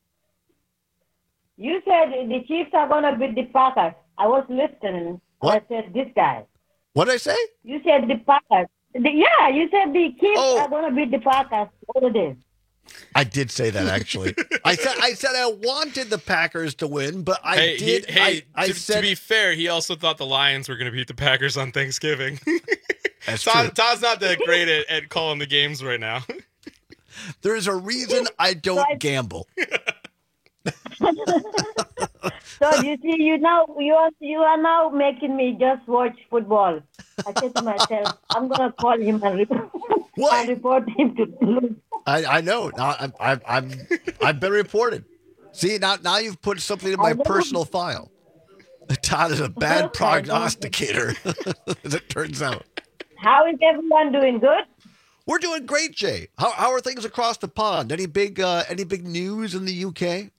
You said the Chiefs are going to beat the Packers. I was listening. What? I said, this guy. What did I say? You said the Packers. The, yeah, you said the Chiefs Oh. are going to beat the Packers all the day. I did say that, actually. I said I said I wanted the Packers to win, but I hey, did. He, hey, I, I to, said, to be fair, he also thought the Lions were going to beat the Packers on Thanksgiving. That's Todd, true. Todd's not that great at, at calling the games right now. There's a reason I don't gamble. So you see, you now you are you are now making me just watch football. I said to myself, I'm gonna call him and report, and report him to Luke. I, I know. Now I'm, I'm, I'm, I've been reported. See, now, now you've put something in my personal file. Todd is a bad prognosticator, as it turns out. How is everyone doing? Good? We're doing great, Jay. How, how are things across the pond? Any big, uh, any big news in the U K?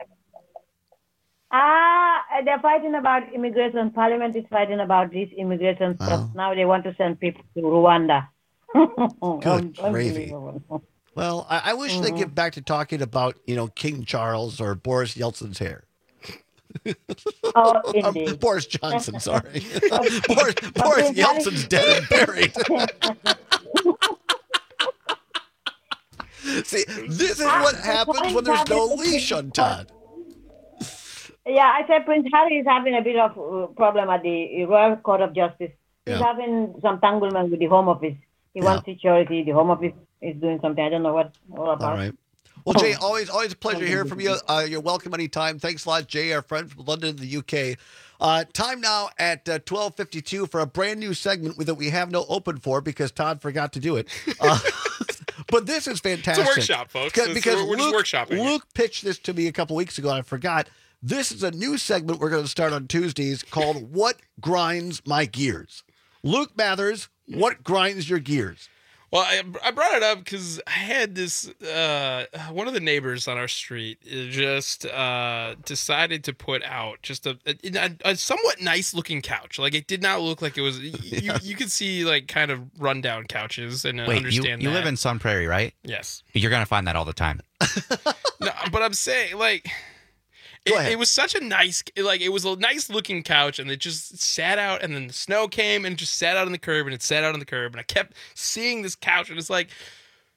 Ah, they're fighting about immigration. Parliament is fighting about this immigration stuff. Oh. Now they want to send people to Rwanda. Good gravy. Well, I, I wish they'd get back to talking about, you know, King Charles or Boris Yeltsin's hair. Oh, Uh, indeed. Boris Johnson, sorry. Boris, Boris Yeltsin's dead and buried. See, this is what happens when there's no leash on Todd. Yeah, I said Prince Harry is having a bit of uh, problem at the Royal Court of Justice. He's Yeah. having some entanglement with the Home Office. He wants security. The Home Office is doing something. I don't know what all about. All right. Well, Jay, always always a pleasure hearing from you. Uh, you're welcome anytime. Thanks a lot, Jay, our friend from London, the U K. Uh, time now at uh, twelve fifty-two for a brand new segment that we have no open for because Todd forgot to do it. Uh, but this is fantastic. It's a workshop, folks. Because, It's- because we're- we're just Luke, workshopping it. Luke pitched this to me a couple weeks ago, and I forgot. This is a new segment we're going to start on Tuesdays called What Grinds My Gears? Luke Mathers, what grinds your gears? Well, I, I brought it up because I had this, uh, one of the neighbors on our street just uh, decided to put out just a, a, a somewhat nice looking couch. Like it did not look like it was, you, you could see like kind of rundown couches and Wait, you, understand you that. live in Sun Prairie, right? Yes. You're going to find that all the time. No, but I'm saying like, it, it was such a nice, like it was a nice looking couch, and it just sat out, and then the snow came and just sat out on the curb, and it sat out on the curb, and I kept seeing this couch, and it's like,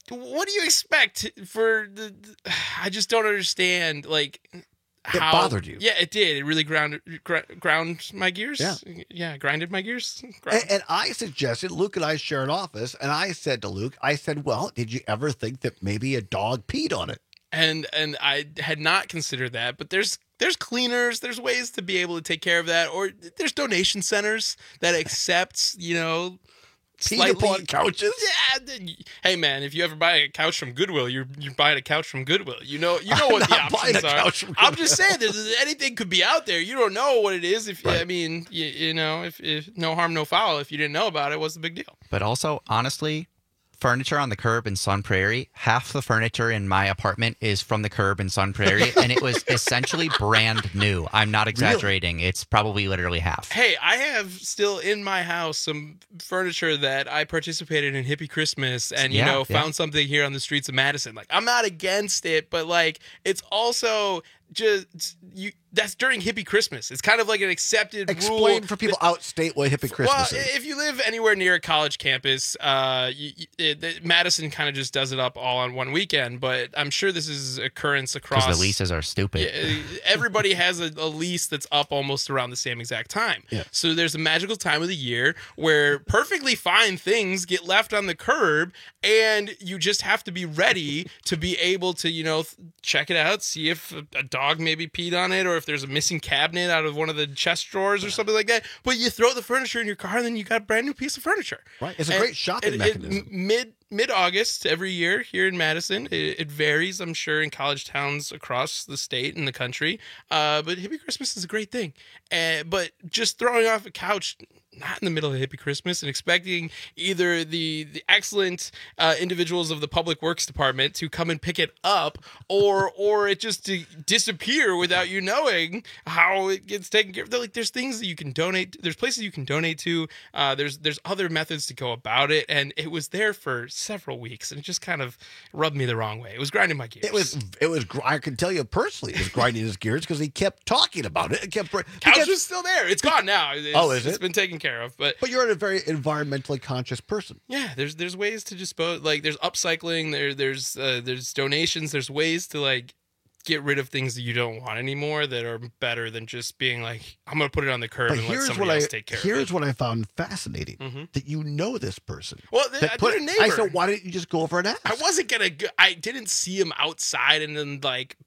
what do you expect for the? I just don't understand. Like, it how, bothered you? Yeah, it did. It really ground gr- ground my gears. Yeah, yeah, grinded my gears. And, and I suggested Luke and I share an office, and I said to Luke, I said, "Well, did you ever think that maybe a dog peed on it?" And and I had not considered that, but there's there's cleaners, there's ways to be able to take care of that, or there's donation centers that accept, you know, peed upon couches. Yeah. Hey man, if you ever buy a couch from Goodwill, you're you're buying a couch from Goodwill. You know you know I'm what the not buying options a are. couch from I'm just saying, there's, anything could be out there. You don't know what it is. If right. I mean, you, you know, if, if no harm, no foul. If you didn't know about it, what's the big deal? But also, honestly, furniture on the curb in Sun Prairie, half the furniture in my apartment is from the curb in Sun Prairie, and it was essentially brand new. I'm not exaggerating. Really? It's probably literally half. Hey, I have still in my house some furniture that I participated in Hippie Christmas and, you yeah, know, yeah. found something here on the streets of Madison. Like, I'm not against it, but, like, it's also just you. That's during Hippie Christmas. It's kind of like an accepted Explain rule. Explain for people outstate what Hippie Christmas well, is. If you live anywhere near a college campus, uh, you, you, it, Madison kind of just does it up all on one weekend. But I'm sure this is occurrence across. Because the leases are stupid. Yeah, everybody has a, a lease that's up almost around the same exact time. Yeah. So there's a magical time of the year where perfectly fine things get left on the curb, and you just have to be ready to be able to, you know, check it out, see if a, a dog maybe peed on it, or if there's a missing cabinet out of one of the chest drawers or something like that. But you throw the furniture in your car, and then you got a brand new piece of furniture. Right. It's a and great shopping it, mechanism. It, mid mid August every year here in Madison. It, it varies, I'm sure, in college towns across the state and the country. Uh, but Hippie Christmas is a great thing. Uh, but just throwing off a couch, not in the middle of Hippie Christmas, and expecting either the the excellent uh, individuals of the Public Works Department to come and pick it up, or or it just to disappear without you knowing how it gets taken care of. Like, there's things that you can donate. There's places you can donate to. Uh, there's there's other methods to go about it, and it was there for several weeks, and it just kind of rubbed me the wrong way. It was grinding my gears. It was it was. I can tell you personally, it was grinding his gears because he kept talking about it. It kept. Couch kept, was still there. It's gone now. It's, oh, is it? It's been taken care of. But but you're a very environmentally conscious person. Yeah, there's there's ways to dispose. Like, there's upcycling. There there's uh, there's donations. There's ways to, like, get rid of things that you don't want anymore that are better than just being like, I'm going to put it on the curb but and let somebody else I, take care here's of it. Here's what I found fascinating, mm-hmm. that you know this person. Well, th- I put, did a neighbor. I said, why didn't you just go over and ask? I wasn't going to, I didn't see him outside and then, like,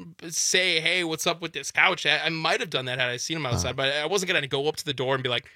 say, hey, what's up with this couch? I, I might have done that had I seen him outside, uh, but I wasn't going to go up to the door and be like,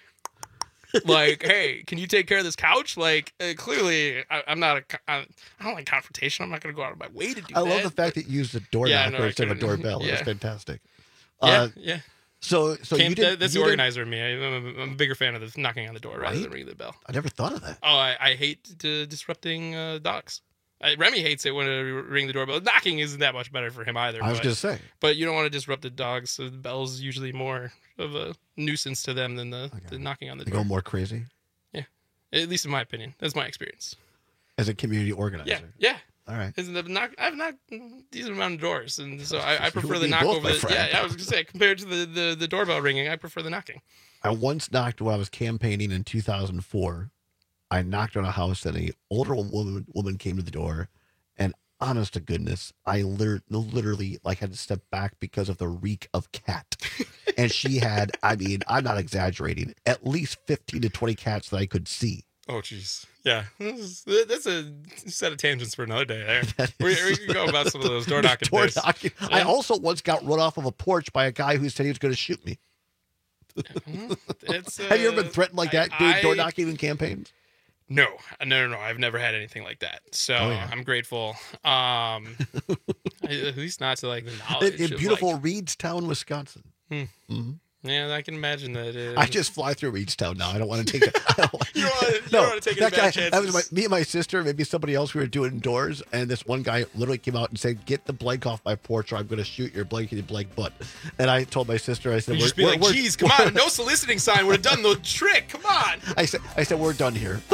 like, hey, can you take care of this couch? Like, uh, clearly, I, I'm not a, I, I don't like confrontation. I'm not going to go out of my way to do I that. I love the fact that you used a door yeah, knocker no, instead of a doorbell. Yeah. It was fantastic. Yeah, uh, yeah. So, so Came, you did. That's you the did, organizer in me. I, I'm, a, I'm a bigger fan of the knocking on the door rather right? than ringing the bell. I never thought of that. Oh, I, I hate uh, disrupting uh, dogs. I, Remy hates it when I ring the doorbell. Knocking isn't that much better for him either. I was but, going to say. But you don't want to disrupt the dogs, so the bell's usually more of a nuisance to them than the, the knocking on the they door. They go more crazy? Yeah. At least in my opinion. That's my experience. As a community organizer? Yeah. Yeah. All right. Isn't the knock? I've knocked decent amount of doors, and so I, I prefer the knock both, over the. friend. Yeah, I was gonna say compared to the, the the doorbell ringing, I prefer the knocking. I once knocked when I was campaigning in two thousand four. I knocked on a house, and a older woman woman came to the door, and honest to goodness, I literally, literally like had to step back because of the reek of cat. And she had, I mean, I'm not exaggerating, at least fifteen to twenty cats that I could see. Oh, jeez. Yeah. That's a set of tangents for another day there. We, we can go about some of those door knocking door days. knocking. Yeah. I also once got run off of a porch by a guy who said he was going to shoot me. It's, uh, Have you ever been threatened like that, I, doing I, door knocking in campaigns? No, no, no, no. I've never had anything like that. So oh, yeah. I'm grateful. Um, at least not to like the knowledge. In, in of, beautiful like, Reedstown, Wisconsin. Hmm. Mm-hmm. Yeah, I can imagine that. Uh, I just fly through Reedstown now. I don't want to take it. you don't want to no, take that any guy, bad chances. that was my, me and my sister, maybe somebody else. We were doing doors, and this one guy literally came out and said, "Get the blank off my porch, or I'm going to shoot your blankety blank butt." And I told my sister, I said, "You we're, just be we're, like, we're, geez, come on, no soliciting sign would have done the trick. Come on." I said, I said, we're done here.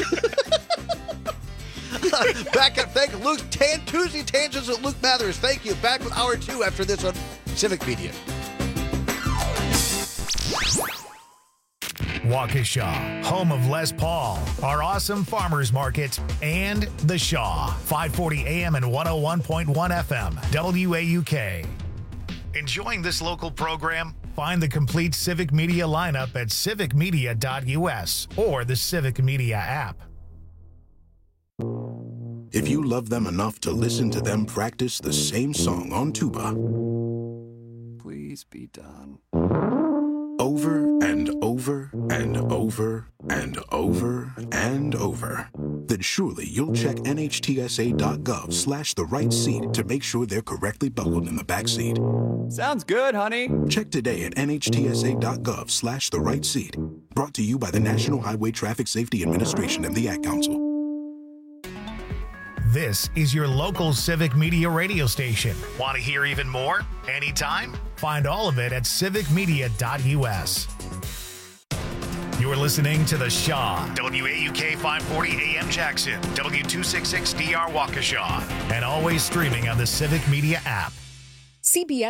Back at thank Luke Tan Tuesday Tangents with Luke Mathers. Thank you. Back with hour two after this on Civic Media. Waukesha, home of Les Paul, our awesome farmers market, and The Shaw, five forty A M and one oh one point one F M, W A U K. Enjoying this local program? Find the complete Civic Media lineup at civic media dot U S or the Civic Media app. If you love them enough to listen to them practice the same song on tuba, Please be done. over and over and over and over and over, then surely you'll check N H T S A dot gov slash the right seat to make sure they're correctly buckled in the back seat. Sounds good, honey. Check today at N H T S A dot gov slash the right seat. Brought to you by the National Highway Traffic Safety Administration and the Ad Council. This is your local Civic Media radio station. Want to hear even more? Anytime? Find all of it at civic media dot U S. You're listening to The Shaw, W A U K five forty A M Jackson, W two sixty-six D R Waukesha, and always streaming on the Civic Media app. C B S